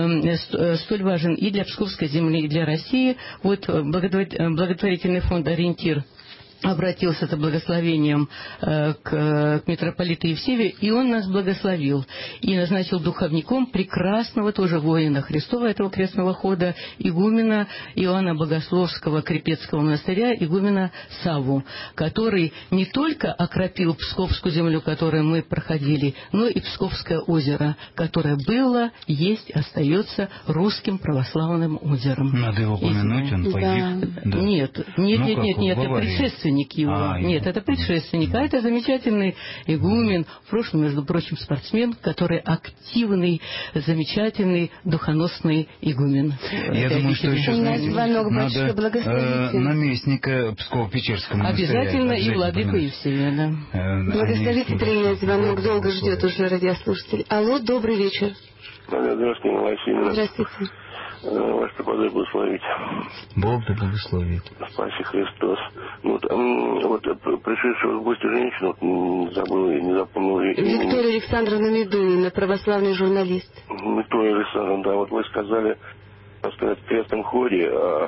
столь важен и для Псковской земли, и для России. Вот благотворительный фонд «Ориентир» обратился за благословением э, к, к митрополиту Евсевию, и он нас благословил. И назначил духовником прекрасного тоже воина Христова этого крестного хода, игумена Иоанна Богословского Крепецкого монастыря, игумена Савву, который не только окропил Псковскую землю, которую мы проходили, но и Псковское озеро, которое было, есть, остается русским православным озером. Надо его упомянуть, он погиб? Да. Да. Нет, нет, ну, нет, нет, нет, это предшественник его. А, Нет, это предшественник. А это замечательный игумен, в прошлом, между прочим, спортсмен, который активный, замечательный, духоносный игумен. Я это думаю, что еще надо э, наместника Псково-Печерского монастыря. Обязательно и владыку Евсевия, да. Э, Благословите принять звонок, долго ждет уже радиослушатель. Алло, добрый вечер. Здравствуйте, Василий. Здравствуйте. Ваш преподобие благословить. Бог да благословит. Спаси Христос. Ну, вот, вот пришедшая в гости женщина, вот, забыл, не запомнил ее имени. Виктория Александровна Медунина, православный журналист. Виктория Александровна, да, вот вы сказали, так сказать, в крестном ходе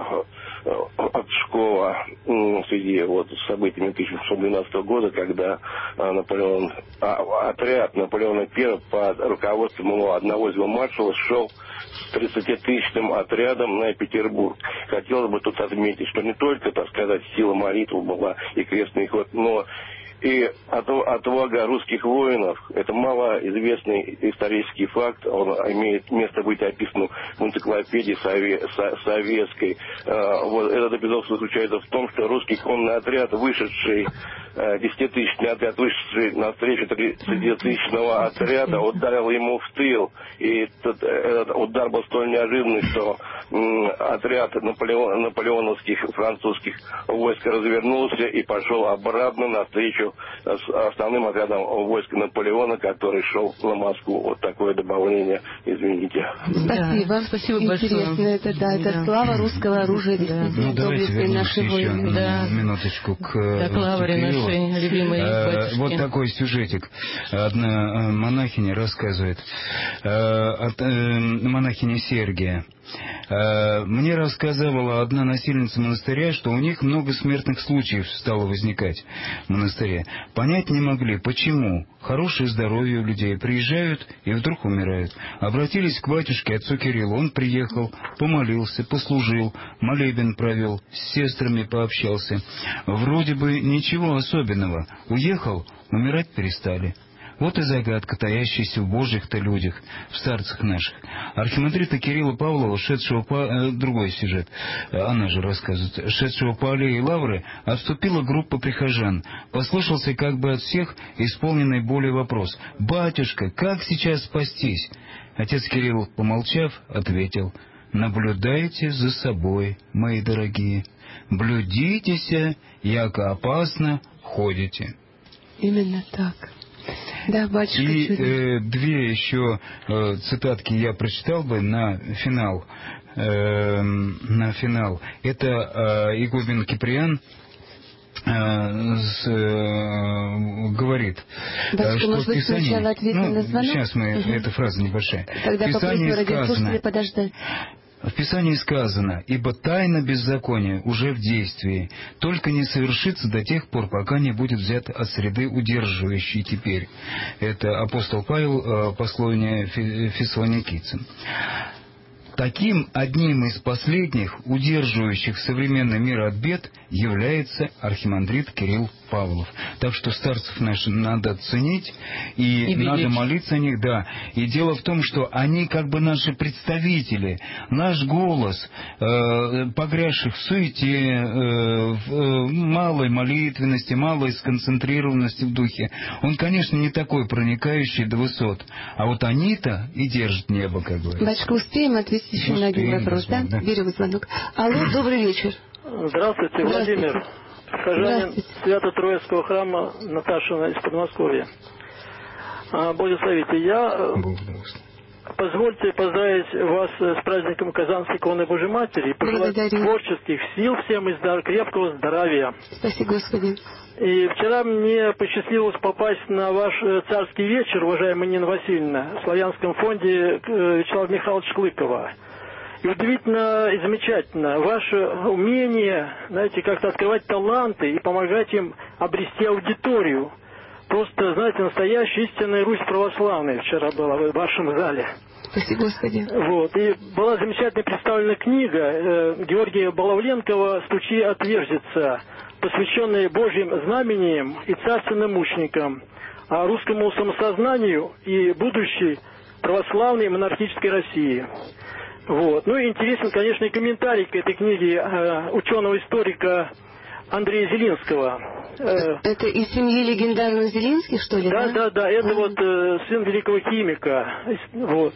от Пскова в связи вот, с событиями тысяча восемьсот двенадцатого года, когда Наполеон, а, отряд Наполеона Первого под руководством его одного из его маршалов шел с тридцатитысячным отрядом на Петербург. Хотелось бы тут отметить, что не только, так сказать, сила молитвы была и крестный ход, но и отвага русских воинов, это малоизвестный исторический факт, он имеет место быть описан в энциклопедии советской. Вот этот эпизод заключается в том, что русский конный отряд, вышедший, десятитысячный отряд, вышедший навстречу тридцатитысячного отряда, ударил ему в тыл. И этот, этот удар был столь неожиданный, что отряд наполеон, наполеоновских французских войск развернулся и пошел обратно навстречу с основным отрядом войска Наполеона, который шел на Москву. Вот такое добавление, извините. Спасибо. Да, спасибо интересно, большое. это, да, это да. слава русского оружия, да. Ну, давайте вернемся еще да. минуточку к Так, Лавре нашей любимой батюшки. Вот такой сюжетик. Одна монахиня рассказывает. От монахини Сергия. Мне рассказывала одна насельница монастыря, что у них много смертных случаев стало возникать в монастыре. Понять не могли, почему. Хорошее здоровье у людей, приезжают и вдруг умирают. Обратились к батюшке, отцу Кириллу. Он приехал, помолился, послужил, молебен провел, с сестрами пообщался. Вроде бы ничего особенного. Уехал, умирать перестали. Вот и загадка, таящаяся в Божьих-то людях, в старцах наших. Архимандрита Кирилла Павлова, шедшего по... Э, другой сюжет, она же рассказывает, шедшего по аллее Лавры, отступила группа прихожан. Послышался как бы от всех исполненный болью вопрос: «Батюшка, как сейчас спастись?» Отец Кирилл, помолчав, ответил: «Наблюдайте за собой, мои дорогие, блюдитеся, яко опасно ходите». Именно так. Да, батюшка. И э, две еще э, цитатки я прочитал бы на финал. Э, на финал. Это э, игумен Киприан э, с, э, говорит, батюшка, что может в Писании... быть, Ну, на звонок? сейчас мы... Угу. Эта фраза небольшая. Тогда в Писании сказано... подождать. В Писании сказано: «Ибо тайна беззакония уже в действии, только не совершится до тех пор, пока не будет взят от среды удерживающей теперь». Это апостол Павел, послание фессалоникийцам. Таким одним из последних, удерживающих современный мир от бед, является архимандрит Кирилл Павлов. Так что старцев наших надо ценить, и, и надо молиться о них, да. И дело в том, что они как бы наши представители, наш голос, э, погрязших в суете, э, в э, малой молитвенности, малой сконцентрированности в духе, он, конечно, не такой проникающий до высот. А вот они-то и держат небо, как говорится. Батюшка, успеем ответить еще успеем, на один вопрос, да? да? Берем звонок. Алло, добрый вечер. Здравствуйте, Здравствуйте. Владимир. Прихожанин Свято-Троицкого храма Наташина из Подмосковья. Благословите. Я... Позвольте поздравить вас с праздником Казанской иконы Божьей Матери и пожелать творческих сил всем и здоров... крепкого здоровья. Спасибо, Господи. И вчера мне посчастливилось попасть на ваш царский вечер, уважаемая Нина Васильевна, в Славянском фонде Вячеслава Михайловича Клыкова. И удивительно и замечательно ваше умение, знаете, как-то открывать таланты и помогать им обрести аудиторию. Просто, знаете, настоящая истинная Русь православная вчера была в вашем зале. Спасибо, Господи. Вот. И была замечательно представлена книга э, Георгия Балавленкова «Стучи, отверзится», посвященная Божьим знамениям и царственным мученикам, а русскому самосознанию и будущей православной монархической России. Вот. Ну и интересен, конечно, и комментарий к этой книге э, ученого-историка Андрея Зелинского. Это из семьи легендарных Зелинских, что ли? Да, да, да, да. Это а. вот э, сын великого химика. Вот.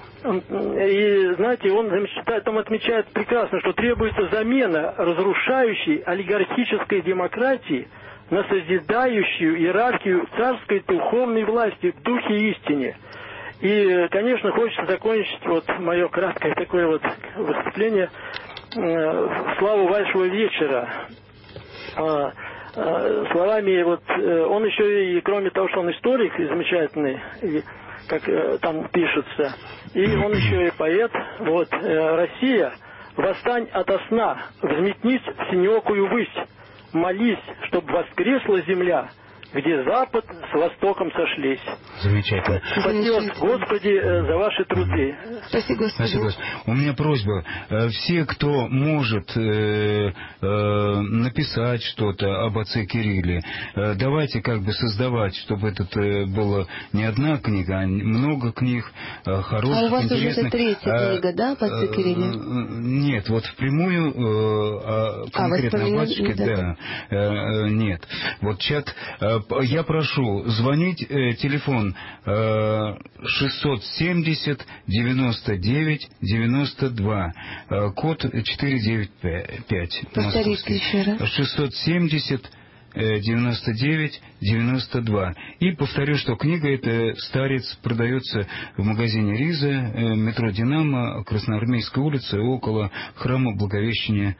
И, знаете, он там отмечает прекрасно, что требуется замена разрушающей олигархической демократии на созидающую иерархию царской духовной власти в духе и истине. И, конечно, хочется закончить вот мое краткое такое вот выступление э, в славу вашего вечера. А, а, словами, вот э, он еще и, кроме того, что он историк и замечательный, и, как э, там пишется, и он еще и поэт. Вот, э, Россия, восстань ото сна, взметнись в синеокую высь, молись, чтоб воскресла земля, где Запад с Востоком сошлись. Замечательно. Спасибо, Господи, за ваши труды. Спасибо, Господи. Спасибо, Господи. У меня просьба. Все, кто может э, э, написать что-то об отце Кирилле, э, давайте как бы создавать, чтобы это э, было не одна книга, а много книг э, хороших, а у вас интересных. уже это третья а, книга, да, об отце Кирилле? Э, нет, вот впрямую э, конкретно а, о батюшке, да, э, нет. Вот чат... Э, я прошу звонить, э, телефон э, шестьсот семьдесят девяносто девять девяносто два, э, код четыреста девяносто пять. Повторите еще раз. шестьсот семьдесят девяносто девять девяносто два. И повторю, что книга эта «Старец» продается в магазине Риза, э, метро Динамо, Красноармейская улица, около храма Благовещения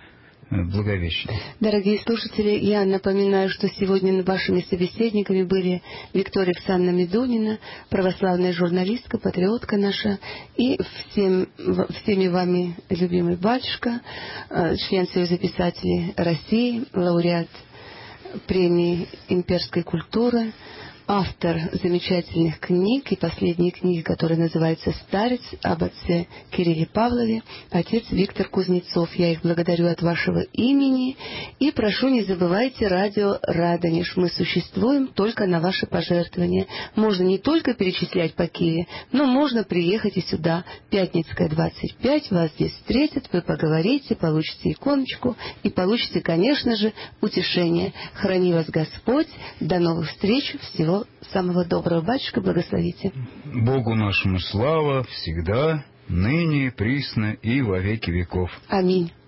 Благовещения. Дорогие слушатели, я напоминаю, что сегодня вашими собеседниками были Виктория Александровна Медунина, православная журналистка, патриотка наша, и всем, всеми вами любимый батюшка, член Союза писателей России, лауреат премии имперской культуры, автор замечательных книг и последней книги, которая называется «Старец» об отце Кирилле Павлове, отец Виктор Кузнецов. Я их благодарю от вашего имени и прошу, не забывайте радио «Радонеж». Мы существуем только на ваши пожертвования. Можно не только перечислять по Киеве, но можно приехать и сюда. Пятницкая, двадцать пять, вас здесь встретят, вы поговорите, получите иконочку и получите, конечно же, утешение. Храни вас Господь. До новых встреч. Всего самого доброго. Батюшка, благословите. Богу нашему слава всегда, ныне, присно и во веки веков. Аминь.